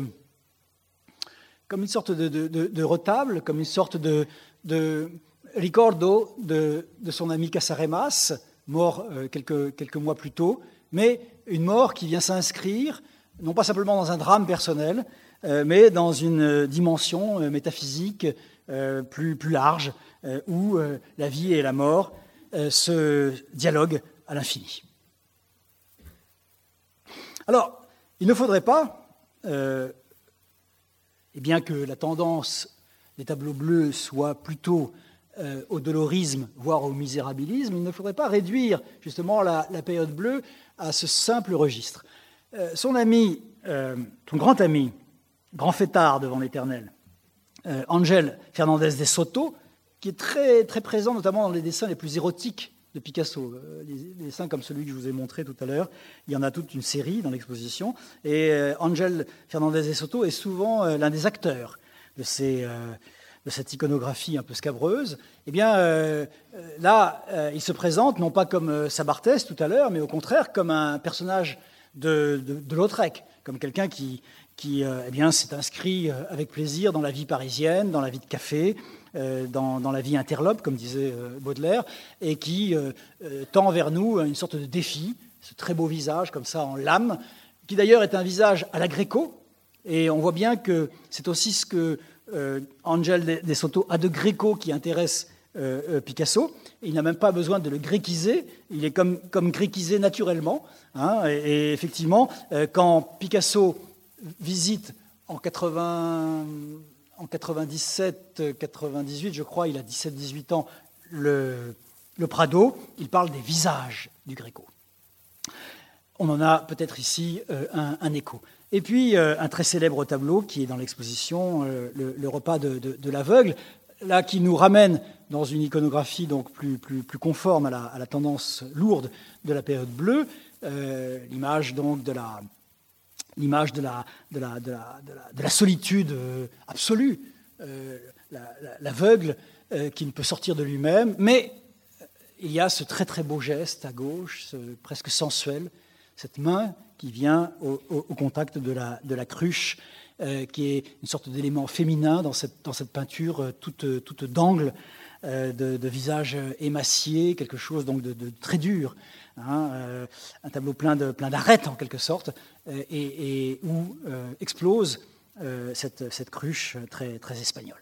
comme une sorte de, de, de, de retable, comme une sorte de, de ricordo de, de son ami Casaremas, mort euh, quelques, quelques mois plus tôt, mais une mort qui vient s'inscrire, non pas simplement dans un drame personnel, euh, mais dans une dimension euh, métaphysique euh, plus, plus large, euh, où euh, la vie et la mort euh, se dialoguent à l'infini. Alors, il ne faudrait pas, euh, et bien que la tendance des tableaux bleus soit plutôt euh, au dolorisme, voire au misérabilisme, il ne faudrait pas réduire justement la, la période bleue à ce simple registre. Euh, son ami, euh, son grand ami, grand fêtard devant l'Éternel, euh, Ángel Fernández de Soto, qui est très, très présent notamment dans les dessins les plus érotiques de Picasso. Des dessins comme celui que je vous ai montré tout à l'heure, il y en a toute une série dans l'exposition. Et Ángel Fernández de Soto est souvent l'un des acteurs de, ces, de cette iconographie un peu scabreuse. Eh bien, là, il se présente non pas comme Sabartès tout à l'heure, mais au contraire comme un personnage de, de, de Lautrec, comme quelqu'un qui, qui euh, eh bien, s'est inscrit avec plaisir dans la vie parisienne, dans la vie de café, euh, dans, dans la vie interlope, comme disait euh, Baudelaire, et qui euh, euh, tend vers nous une sorte de défi, ce très beau visage, comme ça, en lame, qui d'ailleurs est un visage à la Gréco, et on voit bien que c'est aussi ce que euh, Ángel de Soto a de Gréco qui intéresse euh, euh, Picasso. Il n'a même pas besoin de le gréquiser, il est comme, comme gréquisé naturellement. Hein, et, et effectivement, euh, quand Picasso visite en, quatre-vingts, en quatre-vingt-dix-sept quatre-vingt-dix-huit, je crois, il a dix-sept dix-huit ans, le, le Prado, il parle des visages du Gréco. On en a peut-être ici euh, un, un écho. Et puis, euh, un très célèbre tableau qui est dans l'exposition, euh, le, le repas de, de, de l'aveugle, là, qui nous ramène dans une iconographie donc plus, plus, plus conforme à la, à la tendance lourde de la période bleue, euh, l'image donc de la, l'image de la, de la, de la, de la, de la solitude euh, absolue, euh, la, la, l'aveugle euh, qui ne peut sortir de lui-même, mais il y a ce très très beau geste à gauche, ce, presque sensuel, cette main qui vient au, au, au contact de la, de la cruche, euh, qui est une sorte d'élément féminin dans cette, dans cette peinture euh, toute, toute d'angle, euh, de, de visage émacié, quelque chose donc de, de très dur, hein, euh, un tableau plein, de, plein d'arêtes en quelque sorte, euh, et, et où euh, explose euh, cette, cette cruche très, très espagnole.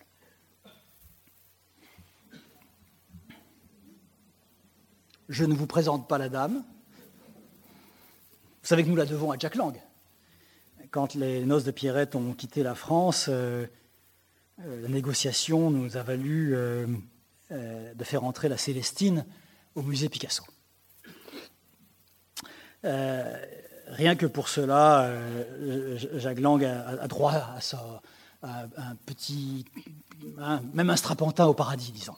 Je ne vous présente pas la dame. Vous savez que nous la devons à Jack Lang. Quand les noces de Pierrette ont quitté la France, euh, euh, la négociation nous a valu euh, euh, de faire entrer la Célestine au musée Picasso. Euh, rien que pour cela, euh, Jack Lang a, a droit à, sa, à un petit, hein, même un strapontin au paradis, disons.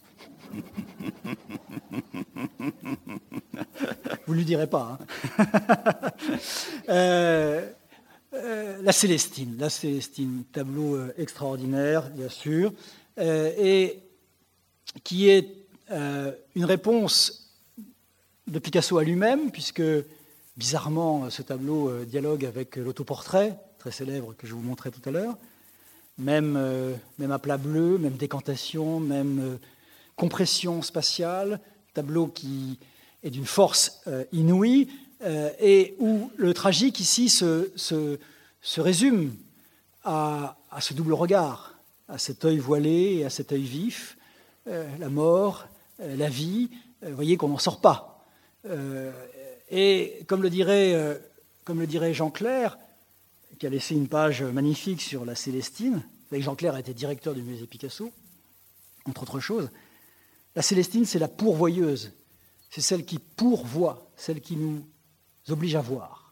Vous ne lui direz pas. Hein. euh, euh, la Célestine, la Célestine, tableau euh, extraordinaire, bien sûr, euh, et qui est euh, une réponse de Picasso à lui-même, puisque bizarrement, ce tableau euh, dialogue avec l'autoportrait, très célèbre, que je vous montrais tout à l'heure, même, euh, même à plat bleu, même décantation, même euh, compression spatiale, tableau qui est d'une force euh, inouïe, euh, et où le tragique ici se, se, se résume à, à ce double regard, à cet œil voilé et à cet œil vif, euh, la mort, euh, la vie, euh, vous voyez qu'on n'en sort pas. Euh, et comme le dirait, euh, comme le dirait Jean Clair, qui a laissé une page magnifique sur la Célestine, vous savez que Jean Clair a été directeur du musée Picasso, entre autres choses, la Célestine, c'est la pourvoyeuse. C'est celle qui pourvoit, celle qui nous oblige à voir.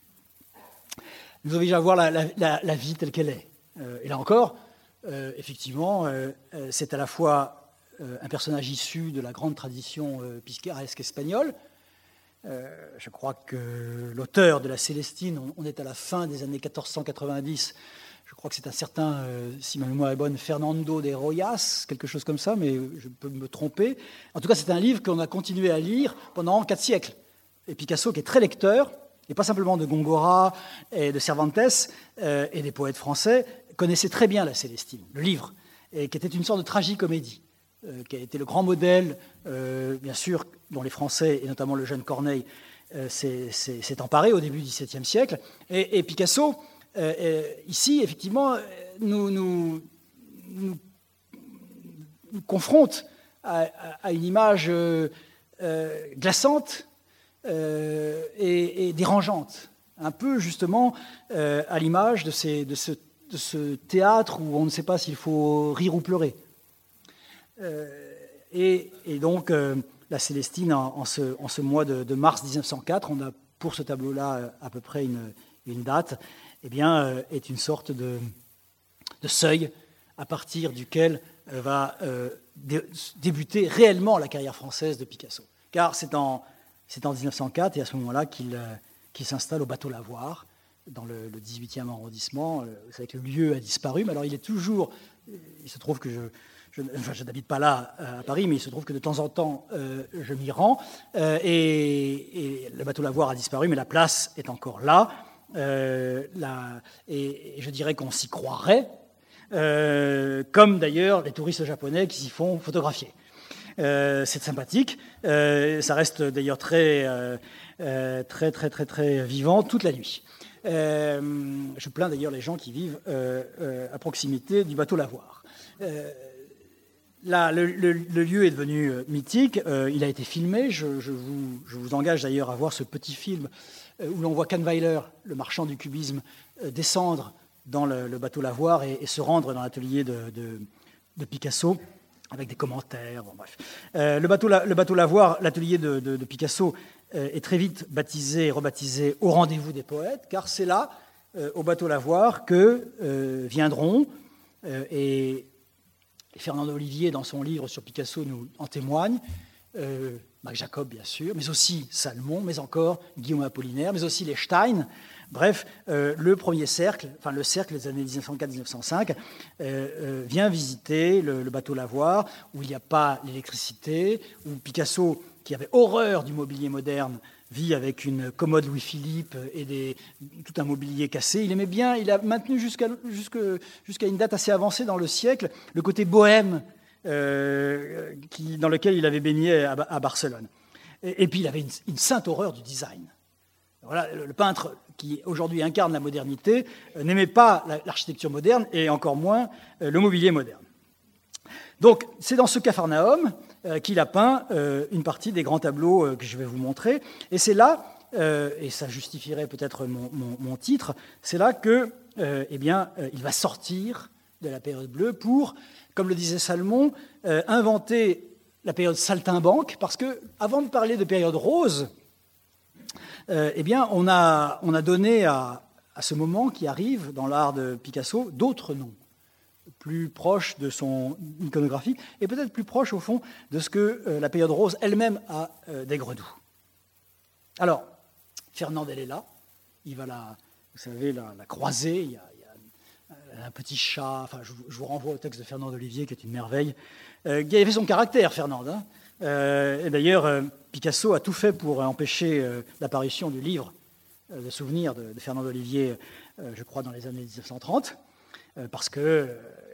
Nous oblige à voir la, la, la, la vie telle qu'elle est. Euh, et là encore, euh, effectivement, euh, c'est à la fois euh, un personnage issu de la grande tradition euh, picaresque espagnole. Euh, je crois que l'auteur de la Célestine, on, on est à la fin des années quatorze cent quatre-vingt-dix, je crois que c'est un certain, euh, si ma mémoire est bonne, Fernando de Royas, quelque chose comme ça, mais je peux me tromper. En tout cas, c'est un livre qu'on a continué à lire pendant quatre siècles. Et Picasso, qui est très lecteur, et pas simplement de Góngora et de Cervantes euh, et des poètes français, connaissait très bien la Célestine, le livre, et qui était une sorte de tragicomédie, euh, qui a été le grand modèle, euh, bien sûr, dont les Français, et notamment le jeune Corneille, euh, s'est, s'est, s'est emparé au début du dix-septième siècle. Et, et Picasso... Euh, ici, effectivement, nous, nous, nous, nous confronte à, à, à une image euh, euh, glaçante euh, et, et dérangeante, un peu justement euh, à l'image de, ces, de, ce, de ce théâtre où on ne sait pas s'il faut rire ou pleurer. Euh, et, et donc, euh, la Célestine, en, en, ce, en ce mois de, de mars dix-neuf cent quatre, on a pour ce tableau-là à peu près une, une date, eh bien, euh, est une sorte de, de seuil à partir duquel euh, va euh, dé, débuter réellement la carrière française de Picasso. Car c'est en, c'est en dix-neuf cent quatre, et à ce moment-là, qu'il, euh, qu'il s'installe au bateau Lavoir, dans le, le dix-huitième arrondissement. Euh, vous savez que le lieu a disparu, mais alors il est toujours... Il se trouve que je, je, enfin, je n'habite pas là à Paris, mais il se trouve que de temps en temps, euh, je m'y rends. Euh, et, et le bateau Lavoir a disparu, mais la place est encore là. Euh, la, et, et je dirais qu'on s'y croirait, euh, comme d'ailleurs les touristes japonais qui s'y font photographier. Euh, c'est sympathique. Euh, ça reste d'ailleurs très, euh, euh, très, très, très, très vivant toute la nuit. Euh, je plains d'ailleurs les gens qui vivent euh, euh, à proximité du bateau Lavoir. Euh, là, le, le, le lieu est devenu euh, mythique. Euh, il a été filmé. Je, je, vous, je vous engage d'ailleurs à voir ce petit film euh, où l'on voit Kahnweiler, le marchand du cubisme, euh, descendre dans le, le bateau Lavoir et, et se rendre dans l'atelier de, de, de Picasso, avec des commentaires. Bon, bref. Euh, le, bateau, le bateau Lavoir, l'atelier de, de, de Picasso, euh, est très vite baptisé et rebaptisé au rendez-vous des poètes, car c'est là, euh, au bateau Lavoir, que euh, viendront, euh, et, et Fernand Olivier, dans son livre sur Picasso, nous en témoigne, euh, Mac Jacob, bien sûr, mais aussi Salmon, mais encore Guillaume Apollinaire, mais aussi les Stein. Bref, euh, le premier cercle, enfin le cercle des années dix-neuf cent quatre à dix-neuf cent cinq, euh, euh, vient visiter le, le bateau Lavoir, où il n'y a pas l'électricité, où Picasso, qui avait horreur du mobilier moderne, vit avec une commode Louis-Philippe et des, tout un mobilier cassé. Il aimait bien, il a maintenu jusqu'à jusqu'à, jusqu'à une date assez avancée dans le siècle, le côté bohème euh, qui, dans lequel il avait baigné à, à Barcelone. Et, et puis il avait une, une sainte horreur du design. Voilà, le peintre qui aujourd'hui incarne la modernité euh, n'aimait pas l'architecture moderne et encore moins euh, le mobilier moderne. Donc c'est dans ce Capharnaüm euh, qu'il a peint euh, une partie des grands tableaux euh, que je vais vous montrer. Et c'est là, euh, et ça justifierait peut-être mon, mon, mon titre, c'est là que, euh, eh bien, euh, il va sortir de la période bleue pour, comme le disait Salmon, euh, inventer la période saltimbanque, parce que avant de parler de période rose, Euh, eh bien, on a, on a donné à, à ce moment qui arrive dans l'art de Picasso d'autres noms, plus proches de son iconographie et peut-être plus proches, au fond, de ce que euh, la période rose elle-même a euh, d'Aigredoux. Alors, Fernand, elle est là. Il va la, vous savez, la, la croiser. Il y, a, il y a un petit chat. Enfin, je, je vous renvoie au texte de Fernand Olivier, qui est une merveille, euh, qui avait fait son caractère, Fernand, hein. Euh, et d'ailleurs, euh, Picasso a tout fait pour empêcher euh, l'apparition du livre euh, de souvenirs de, de Fernand Olivier, euh, je crois, dans les années dix-neuf cent trente, euh, parce qu'il euh,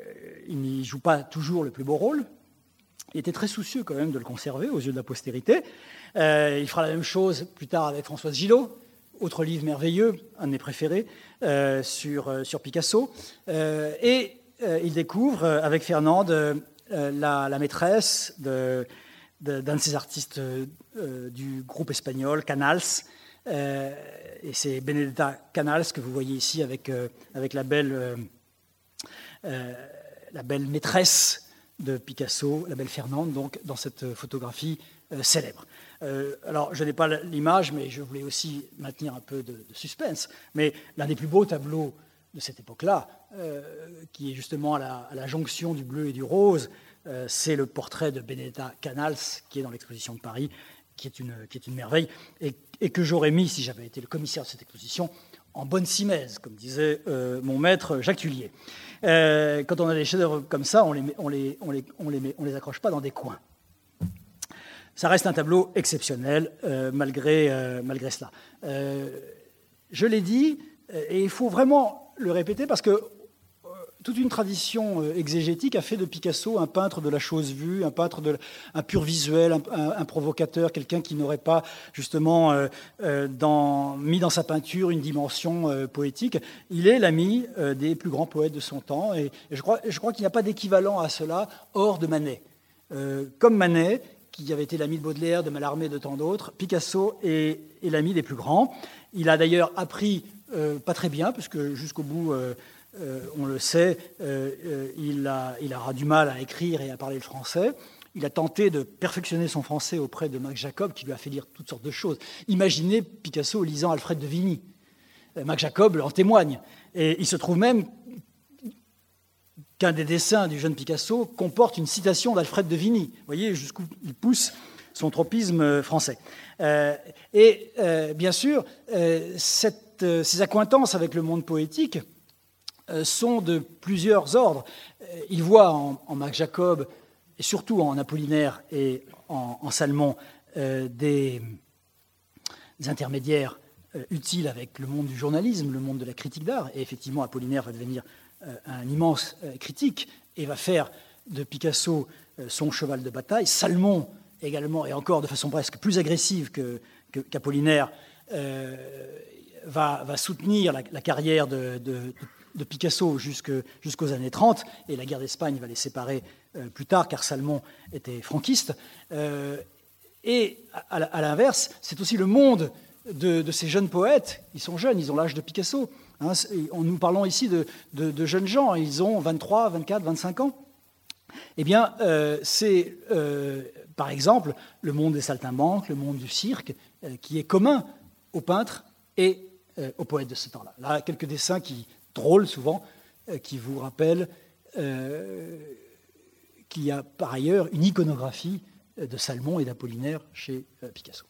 n'y joue pas toujours le plus beau rôle. Il était très soucieux quand même de le conserver aux yeux de la postérité. Euh, il fera la même chose plus tard avec Françoise Gillot, autre livre merveilleux, un de mes préférés, euh, sur, euh, sur Picasso. Euh, et euh, il découvre, euh, avec Fernande, euh, la, la maîtresse de... d'un de ces artistes euh, du groupe espagnol, Canals. Euh, et c'est Benedetta Canals que vous voyez ici avec, euh, avec la, belle, euh, euh, la belle maîtresse de Picasso, la belle Fernande, donc, dans cette photographie euh, célèbre. Euh, alors, je n'ai pas l'image, mais je voulais aussi maintenir un peu de, de suspense. Mais l'un des plus beaux tableaux de cette époque-là, euh, qui est justement à la, à la jonction du bleu et du rose, Euh, c'est le portrait de Benedetta Canals, qui est dans l'exposition de Paris, qui est une, qui est une merveille, et, et que j'aurais mis, si j'avais été le commissaire de cette exposition, en bonne simèse, comme disait euh, mon maître Jacques Tullier. Euh, quand on a des chefs-d'œuvre comme ça, on les, on les, on les, on les, met, on les accroche pas dans des coins. Ça reste un tableau exceptionnel, euh, malgré, euh, malgré cela. Euh, je l'ai dit, et il faut vraiment le répéter, parce que toute une tradition exégétique a fait de Picasso un peintre de la chose vue, un peintre de, un pur visuel, un, un, un provocateur, quelqu'un qui n'aurait pas justement euh, euh, dans, mis dans sa peinture une dimension euh, poétique. Il est l'ami euh, des plus grands poètes de son temps, et, et je crois, je crois qu'il n'y a pas d'équivalent à cela hors de Manet. Euh, comme Manet, qui avait été l'ami de Baudelaire, de Mallarmé, de tant d'autres, Picasso est, est l'ami des plus grands. Il a d'ailleurs appris, euh, pas très bien, parce que jusqu'au bout... Euh, Euh, on le sait, euh, euh, il, a, il aura du mal à écrire et à parler le français. Il a tenté de perfectionner son français auprès de Mac Jacob, qui lui a fait lire toutes sortes de choses. Imaginez Picasso lisant Alfred de Vigny. Euh, Mac Jacob en témoigne. Et il se trouve même qu'un des dessins du jeune Picasso comporte une citation d'Alfred de Vigny. Vous voyez jusqu'où il pousse son tropisme français. Euh, et euh, bien sûr, euh, cette, euh, ces accointances avec le monde poétique euh, sont de plusieurs ordres. Il voit en, en Marc Jacob, et surtout en Apollinaire et en, en Salmon, euh, des, des intermédiaires euh, utiles avec le monde du journalisme, le monde de la critique d'art. Et effectivement, Apollinaire va devenir euh, un immense euh, critique et va faire de Picasso euh, son cheval de bataille. Salmon également, et encore de façon presque plus agressive que, que, qu'Apollinaire, euh, va, va soutenir la, la carrière de, de, de Picasso jusque, jusqu'aux années trente, et la guerre d'Espagne va les séparer euh, plus tard, car Salmon était franquiste. Euh, et à, à l'inverse, c'est aussi le monde de, de ces jeunes poètes. Ils sont jeunes, ils ont l'âge de Picasso. Hein, nous parlons ici de, de, de jeunes gens, ils ont vingt-trois, vingt-quatre, vingt-cinq ans. Eh bien, euh, c'est, euh, par exemple, le monde des saltimbanques, le monde du cirque, euh, qui est commun aux peintres et euh, aux poètes de ce temps-là. Là, quelques dessins qui, drôles souvent, euh, qui vous rappellent euh, qu'il y a par ailleurs une iconographie de Salmon et d'Apollinaire chez euh, Picasso.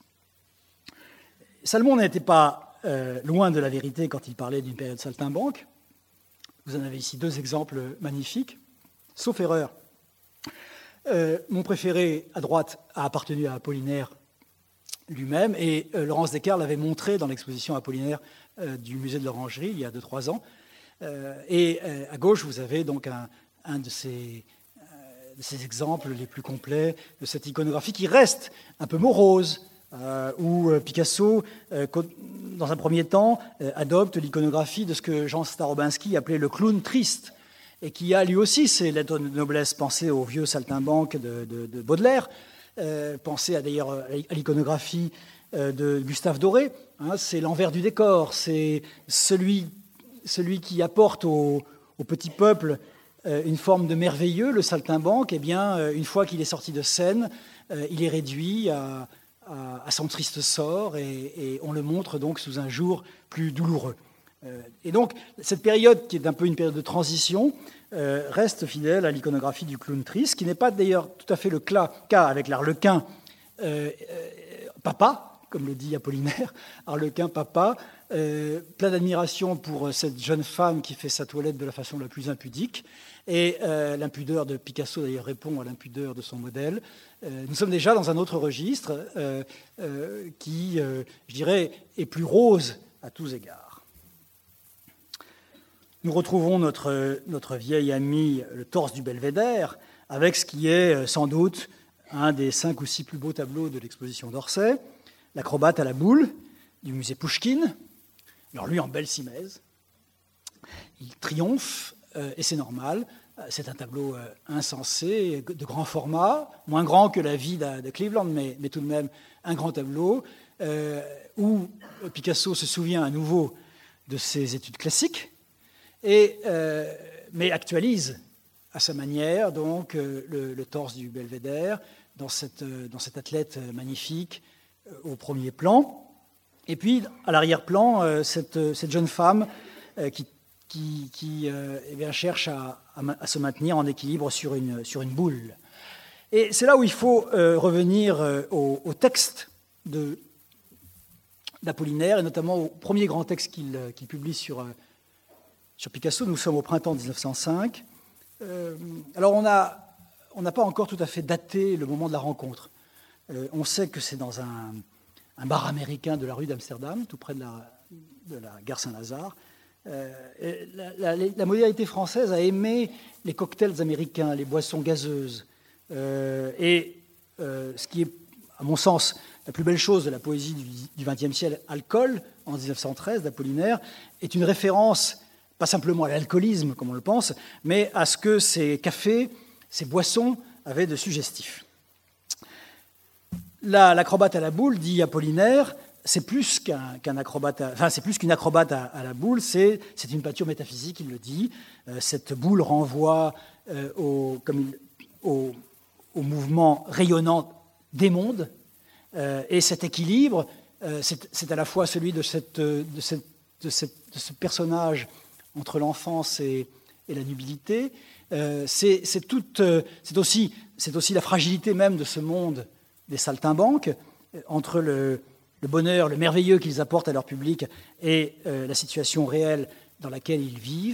Salmon n'était pas euh, loin de la vérité quand il parlait d'une période saltimbanque. Vous en avez ici deux exemples magnifiques. Sauf erreur, euh, mon préféré à droite a appartenu à Apollinaire lui-même, et euh, Laurence Descartes l'avait montré dans l'exposition Apollinaire euh, du musée de l'Orangerie il y a deux trois ans. Euh, et euh, à gauche, vous avez donc un, un de, ces, euh, de ces exemples les plus complets de cette iconographie qui reste un peu morose, euh, où euh, Picasso, euh, dans un premier temps, euh, adopte l'iconographie de ce que Jean Starobinski appelait le clown triste, et qui a lui aussi ses lettres de noblesse, pensées au vieux saltimbanque de, de, de Baudelaire, euh, pensées à, d'ailleurs à l'iconographie euh, de Gustave Doré. Hein, c'est l'envers du décor, c'est celui, celui qui apporte au, au petit peuple euh, une forme de merveilleux, le saltimbanque. Eh bien, euh, une fois qu'il est sorti de scène, euh, il est réduit à, à, à son triste sort, et, et on le montre donc sous un jour plus douloureux. Et donc, cette période, qui est un peu une période de transition, euh, reste fidèle à l'iconographie du clown triste, qui n'est pas d'ailleurs tout à fait le cas avec l'Arlequin euh, euh, papa, comme le dit Apollinaire, Arlequin papa, euh, plein d'admiration pour cette jeune femme qui fait sa toilette de la façon la plus impudique. Et euh, l'impudeur de Picasso, d'ailleurs, répond à l'impudeur de son modèle. Euh, nous sommes déjà dans un autre registre euh, euh, qui, euh, je dirais, est plus rose à tous égards. Nous retrouvons notre, notre vieil ami, le torse du Belvédère, avec ce qui est sans doute un des cinq ou six plus beaux tableaux de l'exposition d'Orsay, l'acrobate à la boule du musée Pouchkine. Alors lui, en belle simèse, il triomphe, euh, et c'est normal. C'est un tableau euh, insensé, de grand format, moins grand que la vie de, de Cleveland, mais, mais tout de même un grand tableau, euh, où Picasso se souvient à nouveau de ses études classiques, Et, euh, mais actualise à sa manière donc euh, le, le torse du Belvédère dans cette, euh, dans cet athlète magnifique euh, au premier plan. Et puis à l'arrière-plan, euh, cette, cette jeune femme euh, qui, qui, qui euh, eh bien, cherche à, à, à se maintenir en équilibre sur une, sur une boule. Et c'est là où il faut euh, revenir euh, au, au texte de, d'Apollinaire, et notamment au premier grand texte qu'il, qu'il publie sur euh, Sur Picasso. Nous sommes au printemps mille neuf cent cinq. Euh, alors, on n'a on n'a pas encore tout à fait daté le moment de la rencontre. Euh, on sait que c'est dans un, un bar américain de la rue d'Amsterdam, tout près de la, de la gare Saint-Lazare. Euh, la, la, la modernité française a aimé les cocktails américains, les boissons gazeuses. Euh, et euh, ce qui est, à mon sens, la plus belle chose de la poésie du vingtième siècle, Alcool, en dix-neuf cent treize, d'Apollinaire, est une référence pas simplement à l'alcoolisme, comme on le pense, mais à ce que ces cafés, ces boissons avaient de suggestif. La, l'acrobate à la boule, dit Apollinaire, c'est plus qu'un, qu'un acrobate, à, enfin c'est plus qu'une acrobate à, à la boule, c'est, c'est une peinture métaphysique, il le dit. Euh, cette boule renvoie euh, au, comme il, au, au mouvement rayonnant des mondes, euh, et cet équilibre, euh, c'est, c'est à la fois celui de, cette, de, cette, de, cette, de ce personnage entre l'enfance et, et la nubilité. Euh, c'est, c'est, toute, euh, c'est, aussi, c'est aussi la fragilité même de ce monde des saltimbanques, euh, entre le, le bonheur, le merveilleux qu'ils apportent à leur public et euh, la situation réelle dans laquelle ils vivent.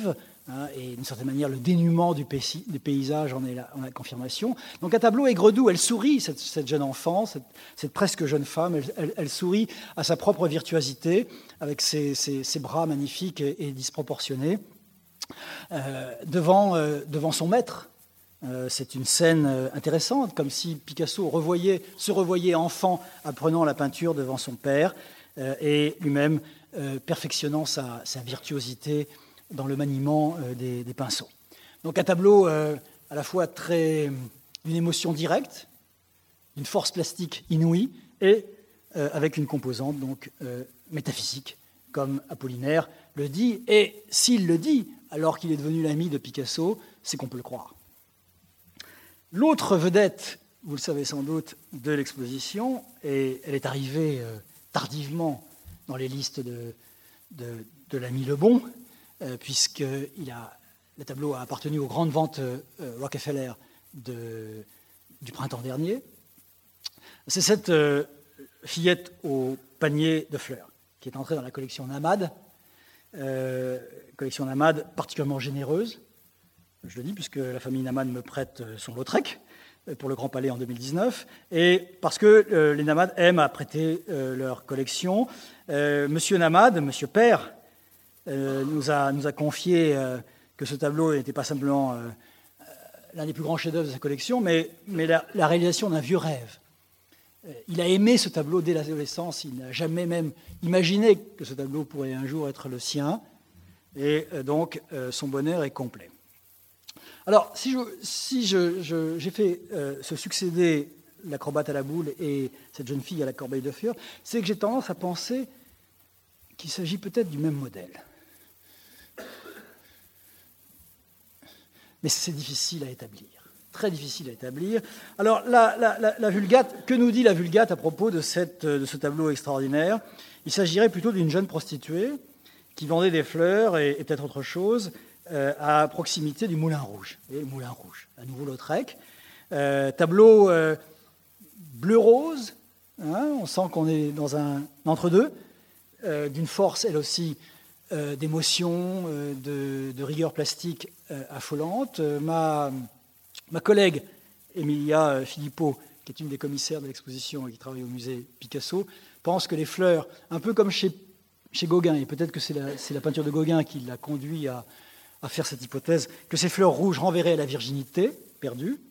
hein, et d'une certaine manière, le dénuement du, pays, du paysage en est, la, en est la confirmation. Donc un tableau aigre-doux, elle sourit, cette, cette jeune enfant, cette, cette presque jeune femme, elle, elle, elle sourit à sa propre virtuosité, avec ses, ses, ses bras magnifiques et, et disproportionnés, euh, devant, euh, devant son maître. Euh, c'est une scène euh, intéressante, comme si Picasso revoyait, se revoyait enfant apprenant la peinture devant son père, euh, et lui-même euh, perfectionnant sa, sa virtuosité dans le maniement euh, des, des pinceaux. Donc un tableau euh, à la fois très d'une émotion directe, d'une force plastique inouïe, et euh, avec une composante donc euh, métaphysique, comme Apollinaire le dit. Et s'il le dit, alors qu'il est devenu l'ami de Picasso, c'est qu'on peut le croire. L'autre vedette, vous le savez sans doute, de l'exposition, et elle est arrivée euh, tardivement dans les listes de, de, de l'ami Lebon, euh, puisque il a, le tableau a appartenu aux grandes ventes euh, Rockefeller de, du printemps dernier. C'est cette euh, fillette au panier de fleurs qui est entrée dans la collection Namad, euh, collection Namad particulièrement généreuse. Je le dis puisque la famille Namad me prête son Lautrec pour le Grand Palais en deux mille dix-neuf, et parce que euh, les Namad aiment à prêter euh, leur collection. Euh, Monsieur Namad, Monsieur Père, euh, nous, a, nous a confié euh, que ce tableau n'était pas simplement euh, l'un des plus grands chefs-d'œuvre de sa collection, mais, mais la, la réalisation d'un vieux rêve. Euh, il a aimé ce tableau dès l'adolescence, il n'a jamais même imaginé que ce tableau pourrait un jour être le sien, et euh, donc euh, son bonheur est complet. Alors, si, je, si je, je, j'ai fait euh, se succéder l'acrobate à la boule et cette jeune fille à la corbeille de fleurs, c'est que j'ai tendance à penser qu'il s'agit peut-être du même modèle. Mais c'est difficile à établir, très difficile à établir. Alors, la, la, la, la Vulgate, que nous dit la Vulgate à propos de, cette, de ce tableau extraordinaire? Il s'agirait plutôt d'une jeune prostituée qui vendait des fleurs et, et peut-être autre chose, Euh, à proximité du Moulin Rouge. Et le Moulin Rouge, à nouveau Lautrec. Euh, tableau euh, bleu-rose, hein, on sent qu'on est dans un entre-deux, euh, d'une force, elle aussi, euh, d'émotion, euh, de, de rigueur plastique euh, affolante. Euh, ma, ma collègue Emilia Filippo, qui est une des commissaires de l'exposition et qui travaille au musée Picasso, pense que les fleurs, un peu comme chez, chez Gauguin, et peut-être que c'est la, c'est la peinture de Gauguin qui l'a conduit à à faire cette hypothèse, que ces fleurs rouges renverraient à la virginité perdue.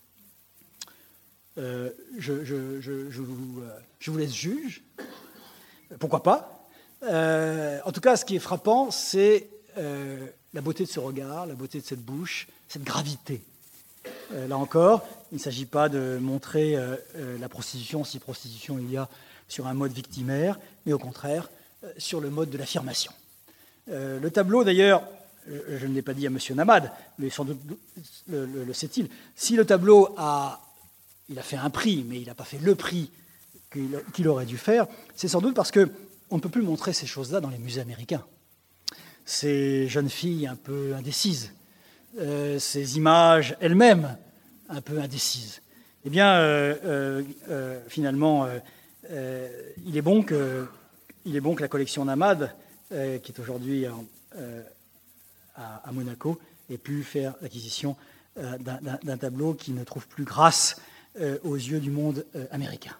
Euh, je, je, je, je, vous, je vous laisse juge. Pourquoi pas? euh, En tout cas, ce qui est frappant, c'est euh, la beauté de ce regard, la beauté de cette bouche, cette gravité. Euh, là encore, il ne s'agit pas de montrer euh, euh, la prostitution, si prostitution il y a, sur un mode victimaire, mais au contraire, euh, sur le mode de l'affirmation. Euh, le tableau, d'ailleurs, je ne l'ai pas dit à M. Namad, mais sans doute le, le, le sait-il. Si le tableau a, il a fait un prix, mais il n'a pas fait le prix qu'il, qu'il aurait dû faire, c'est sans doute parce qu'on ne peut plus montrer ces choses-là dans les musées américains. Ces jeunes filles un peu indécises, euh, ces images elles-mêmes un peu indécises. Eh bien, euh, euh, euh, finalement, euh, euh, il est bon que, il est bon que la collection Namad, euh, qui est aujourd'hui en euh, à Monaco, ait pu faire l'acquisition euh, d'un, d'un tableau qui ne trouve plus grâce euh, aux yeux du monde euh, américain.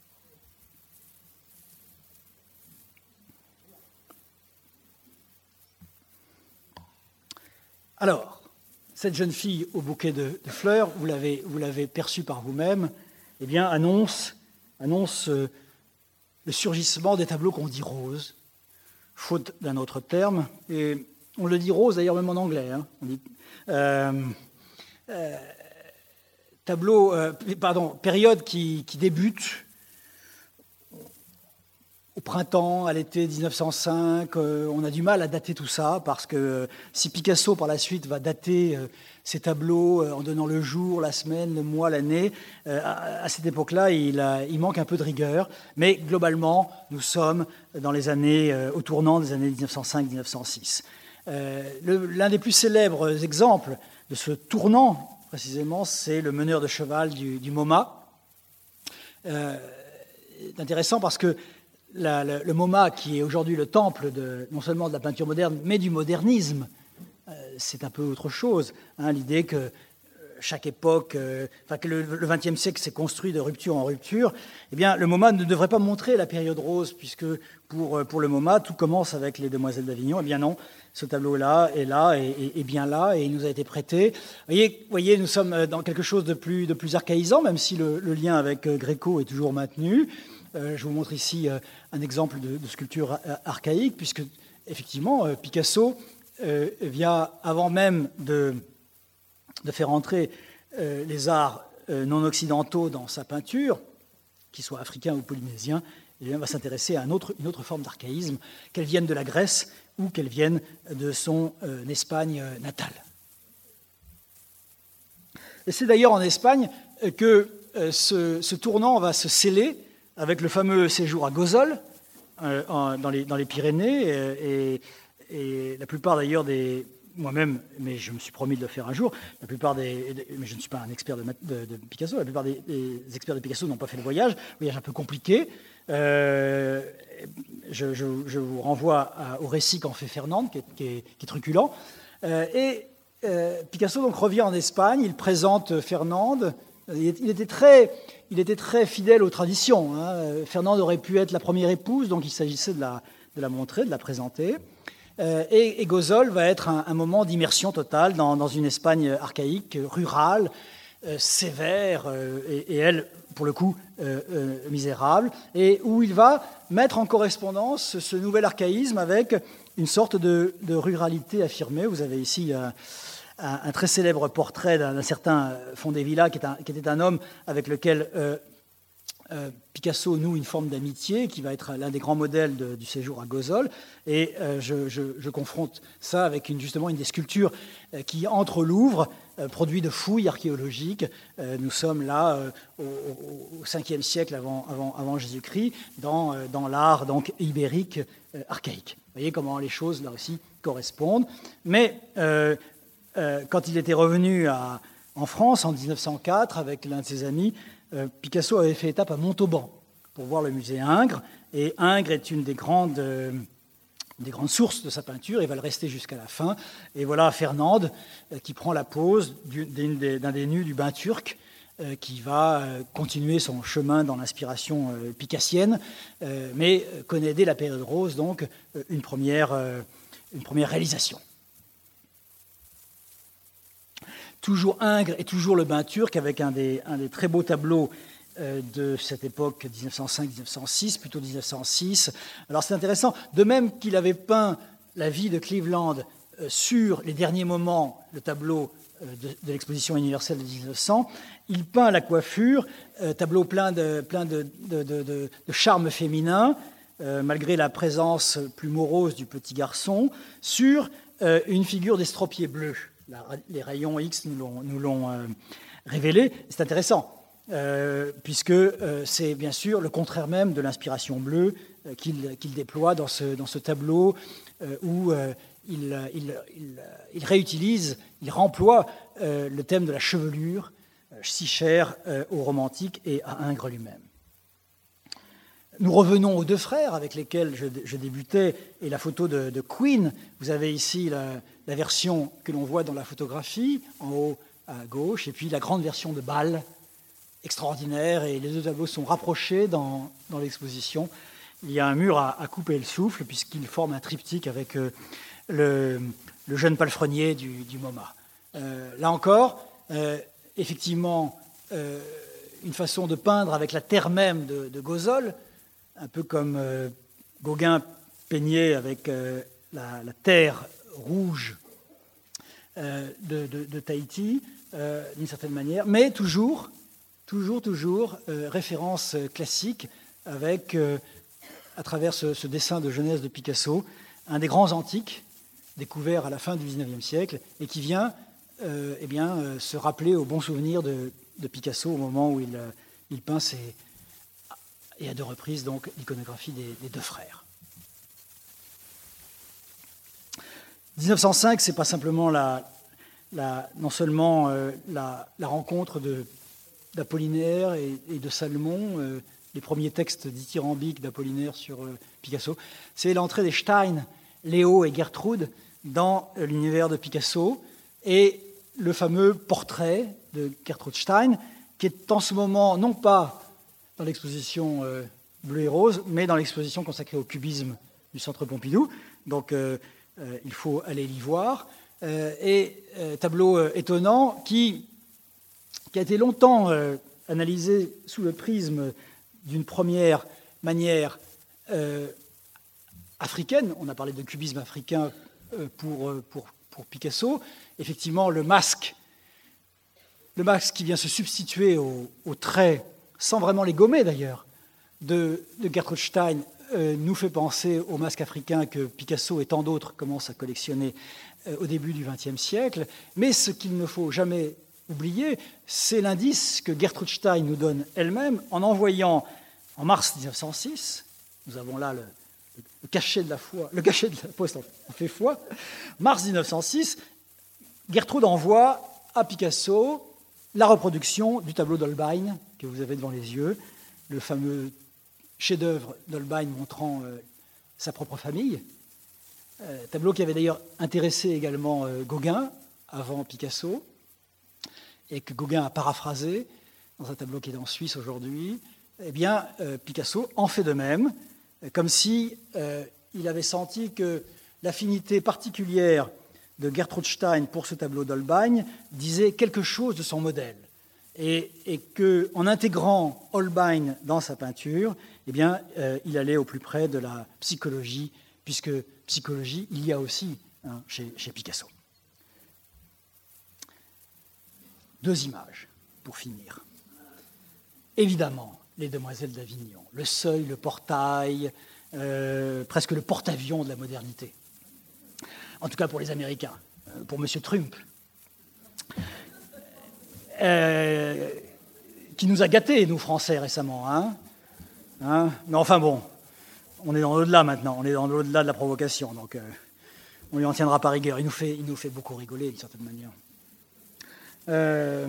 Alors, cette jeune fille au bouquet de, de fleurs, vous l'avez, vous l'avez perçue par vous-même, eh bien, annonce, annonce euh, le surgissement des tableaux qu'on dit roses, faute d'un autre terme, et on le dit rose, d'ailleurs, même en anglais. Hein. On dit, euh, euh, tableau, euh, pardon, période qui, qui débute au printemps, à l'été dix-neuf cent cinq. Euh, on a du mal à dater tout ça, parce que euh, si Picasso, par la suite, va dater euh, ses tableaux euh, en donnant le jour, la semaine, le mois, l'année, euh, à, à cette époque-là, il, a, il manque un peu de rigueur. Mais globalement, nous sommes dans les années, euh, au tournant des années dix-neuf cent cinq dix-neuf cent six. Euh, le, l'un des plus célèbres exemples de ce tournant, précisément, c'est le meneur de cheval du, du MoMA. Euh, c'est intéressant parce que la, la, le MoMA, qui est aujourd'hui le temple de, non seulement de la peinture moderne, mais du modernisme, euh, c'est un peu autre chose. Hein, l'idée que chaque époque, euh, enfin que le vingtième siècle s'est construit de rupture en rupture, eh bien, le MoMA ne devrait pas montrer la période rose, puisque pour, pour le MoMA, tout commence avec les Demoiselles d'Avignon. Eh bien non, ce tableau-là est là, et, et bien là, et il nous a été prêté. Vous voyez, voyez, nous sommes dans quelque chose de plus, de plus archaïsant, même si le, le lien avec Gréco est toujours maintenu. Euh, je vous montre ici euh, un exemple de, de sculpture archaïque, puisque, effectivement, euh, Picasso euh, vient, avant même de... de faire entrer euh, les arts euh, non occidentaux dans sa peinture, qu'ils soient africains ou polynésiens, et on va s'intéresser à un autre, une autre forme d'archaïsme, qu'elle vienne de la Grèce ou qu'elle vienne de son euh, Espagne natale. Et c'est d'ailleurs en Espagne que euh, ce, ce tournant va se sceller avec le fameux séjour à Gozol, euh, en, dans, les, dans les Pyrénées, et, et la plupart d'ailleurs des... moi-même, mais je me suis promis de le faire un jour, la plupart des, mais je ne suis pas un expert de, de, de Picasso, la plupart des, des experts de Picasso n'ont pas fait le voyage, voyage un peu compliqué. Euh, je, je, je vous renvoie à, au récit qu'en fait Fernande, qui est, qui est, qui est truculent. Euh, et euh, Picasso donc revient en Espagne, il présente Fernande. Il était très, il était très fidèle aux traditions. Hein. Fernande aurait pu être la première épouse, donc il s'agissait de la, de la montrer, de la présenter. Euh, et, et Gozol va être un, un moment d'immersion totale dans, dans une Espagne archaïque, rurale, euh, sévère, euh, et, et elle, pour le coup, euh, euh, misérable, et où il va mettre en correspondance ce nouvel archaïsme avec une sorte de, de ruralité affirmée. Vous avez ici un, un, un très célèbre portrait d'un, d'un certain Fondevilla, qui, est un, qui était un homme avec lequel... Euh, Euh, Picasso noue une forme d'amitié qui va être l'un des grands modèles de, du séjour à Gozol, et euh, je, je, je confronte ça avec une, justement une des sculptures euh, qui entre au Louvre, euh, produit de fouilles archéologiques. Euh, nous sommes là euh, au, au cinquième siècle avant, avant, avant Jésus-Christ, dans, euh, dans l'art donc ibérique euh, archaïque. Vous voyez comment les choses là aussi correspondent. Mais euh, euh, quand il était revenu à, en France en dix-neuf cent quatre avec l'un de ses amis, Picasso avait fait étape à Montauban pour voir le musée Ingres, et Ingres est une des grandes, euh, des grandes sources de sa peinture, et va le rester jusqu'à la fin. Et voilà Fernande euh, qui prend la pose du, des, d'un des nus du bain turc, euh, qui va euh, continuer son chemin dans l'inspiration euh, picassienne, euh, mais connaît dès la période rose donc euh, une, première, euh, une première réalisation. Toujours Ingres et toujours le bain turc, avec un des, un des très beaux tableaux euh, de cette époque, dix-neuf cent cinq dix-neuf cent six, plutôt dix-neuf cent six. Alors c'est intéressant, de même qu'il avait peint la vie de Cleveland euh, sur les derniers moments, le tableau euh, de, de l'exposition universelle de dix-neuf cents, il peint la coiffure, euh, tableau plein de, plein de, de, de, de, de charme féminin, euh, malgré la présence plus morose du petit garçon, sur euh, une figure d'estropié bleu. La, les rayons X nous l'ont, nous l'ont euh, révélé. C'est intéressant, euh, puisque euh, c'est bien sûr le contraire même de l'inspiration bleue euh, qu'il, qu'il déploie dans ce, dans ce tableau, euh, où euh, il, il, il, il réutilise, il remploie euh, le thème de la chevelure, euh, si cher euh, aux romantiques et à Ingres lui-même. Nous revenons aux deux frères avec lesquels je, je débutais, et la photo de, de Queen. Vous avez ici la, la version que l'on voit dans la photographie, en haut à gauche, et puis la grande version de Bâle, extraordinaire, et les deux tableaux sont rapprochés dans, dans l'exposition. Il y a un mur à, à couper le souffle, puisqu'il forme un triptyque avec euh, le, le jeune palefrenier du, du MoMA. Euh, là encore, euh, effectivement, euh, une façon de peindre avec la terre même de, de Gozol, un peu comme euh, Gauguin peignait avec euh, la, la terre rouge euh, de, de, de Tahiti, euh, d'une certaine manière, mais toujours, toujours, toujours, euh, référence classique avec, euh, à travers ce, ce dessin de jeunesse de Picasso, un des grands antiques découverts à la fin du dix-neuvième siècle, et qui vient euh, eh bien, euh, se rappeler au bon souvenir de, de Picasso au moment où il, euh, il peint ses... et à deux reprises, donc, l'iconographie des, des deux frères. dix-neuf cent cinq, c'est pas simplement la, la, non seulement euh, la, la rencontre de, d'Apollinaire et, et de Salmon, euh, les premiers textes dithyrambiques d'Apollinaire sur euh, Picasso, c'est l'entrée des Stein, Léo et Gertrude, dans l'univers de Picasso et le fameux portrait de Gertrude Stein, qui est en ce moment, non pas dans l'exposition euh, Bleu et Rose, mais dans l'exposition consacrée au cubisme du Centre Pompidou. Donc, euh, euh, il faut aller l'y voir. Euh, et euh, tableau euh, étonnant qui, qui a été longtemps euh, analysé sous le prisme d'une première manière euh, africaine. On a parlé de cubisme africain euh, pour, euh, pour, pour Picasso. Effectivement, le masque, le masque qui vient se substituer aux au traits, sans vraiment les gommer d'ailleurs, de, de Gertrude Stein, euh, nous fait penser au masque africain que Picasso et tant d'autres commencent à collectionner euh, au début du vingtième siècle. Mais ce qu'il ne faut jamais oublier, c'est l'indice que Gertrude Stein nous donne elle-même en envoyant, en mars mille neuf cent six, nous avons là le, le cachet de la foi, le cachet de la poste en fait foi, mars mille neuf cent six, Gertrude envoie à Picasso la reproduction du tableau d'Holbein que vous avez devant les yeux, le fameux chef-d'œuvre d'Holbein montrant euh, sa propre famille, euh, tableau qui avait d'ailleurs intéressé également euh, Gauguin avant Picasso, et que Gauguin a paraphrasé dans un tableau qui est en Suisse aujourd'hui. Eh bien, euh, Picasso en fait de même, comme si euh, il avait senti que l'affinité particulière de Gertrude Stein pour ce tableau d'Holbein disait quelque chose de son modèle, et, et qu'en intégrant Holbein dans sa peinture, eh bien, euh, il allait au plus près de la psychologie, puisque psychologie, il y a aussi hein, chez, chez Picasso. Deux images, pour finir. Évidemment, les Demoiselles d'Avignon, le seuil, le portail, euh, presque le porte-avions de la modernité. En tout cas pour les Américains, pour M. Trump, euh, qui nous a gâtés, nous Français, récemment. Hein hein Mais enfin bon, on est dans l'au-delà maintenant, on est dans l'au-delà de la provocation, donc euh, on ne lui en tiendra pas rigueur. Il nous fait, il nous fait beaucoup rigoler, d'une certaine manière. Euh,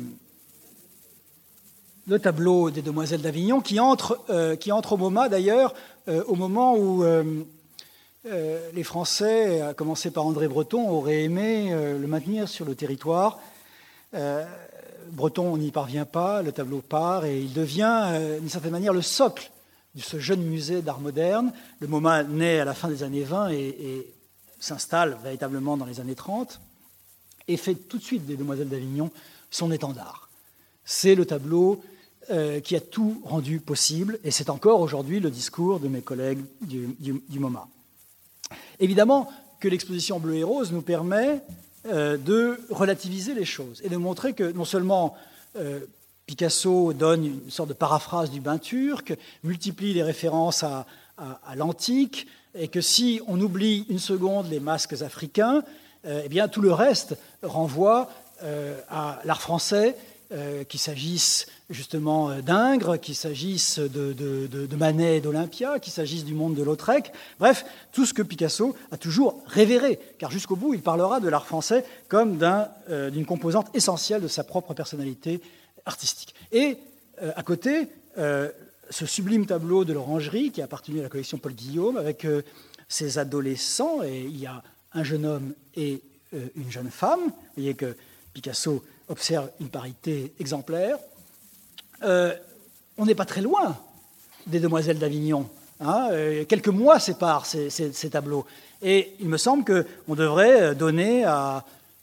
le tableau des Demoiselles d'Avignon, qui entre, euh, qui entre au MoMA, d'ailleurs, euh, au moment où... Euh, Euh, les Français, à commencer par André Breton, auraient aimé euh, le maintenir sur le territoire. Euh, Breton n'y parvient pas, le tableau part, et il devient, euh, d'une certaine manière, le socle de ce jeune musée d'art moderne. Le MoMA naît à la fin des années vingt et, et s'installe véritablement dans les années trente, et fait tout de suite des Demoiselles d'Avignon son étendard. C'est le tableau euh, qui a tout rendu possible, et c'est encore aujourd'hui le discours de mes collègues du, du, du MoMA. Évidemment que l'exposition Bleu et Rose nous permet euh, de relativiser les choses et de montrer que non seulement euh, Picasso donne une sorte de paraphrase du bain turc, multiplie les références à, à, à l'antique, et que si on oublie une seconde les masques africains, euh, eh bien tout le reste renvoie euh, à l'art français, euh, qu'il s'agisse justement d'Ingres, qu'il s'agisse de, de, de, de Manet et d'Olympia, qu'il s'agisse du monde de Lautrec, bref, tout ce que Picasso a toujours révéré, car jusqu'au bout, il parlera de l'art français comme d'un, euh, d'une composante essentielle de sa propre personnalité artistique. Et euh, à côté, euh, ce sublime tableau de l'Orangerie, qui a appartenu à la collection Paul Guillaume, avec euh, ses adolescents, et il y a un jeune homme et euh, une jeune femme. Vous voyez que Picasso observe une parité exemplaire. Euh, on n'est pas très loin des Demoiselles d'Avignon. Hein, euh, quelques mois séparent ces, ces, ces tableaux. Et il me semble qu'on devrait donner à,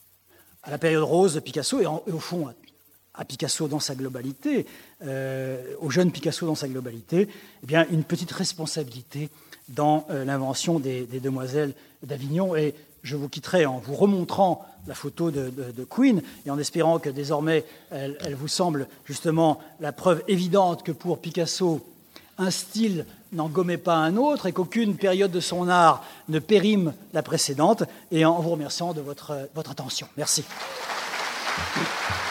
à la période rose de Picasso, et, en, et au fond à, à Picasso dans sa globalité, euh, au jeune Picasso dans sa globalité, eh bien, une petite responsabilité dans euh, l'invention des, des Demoiselles d'Avignon. Et je vous quitterai en vous remontrant la photo de, de, de Queen, et en espérant que désormais elle, elle vous semble justement la preuve évidente que pour Picasso, un style n'en gommait pas un autre, et qu'aucune période de son art ne périme la précédente, et en vous remerciant de votre, votre attention. Merci.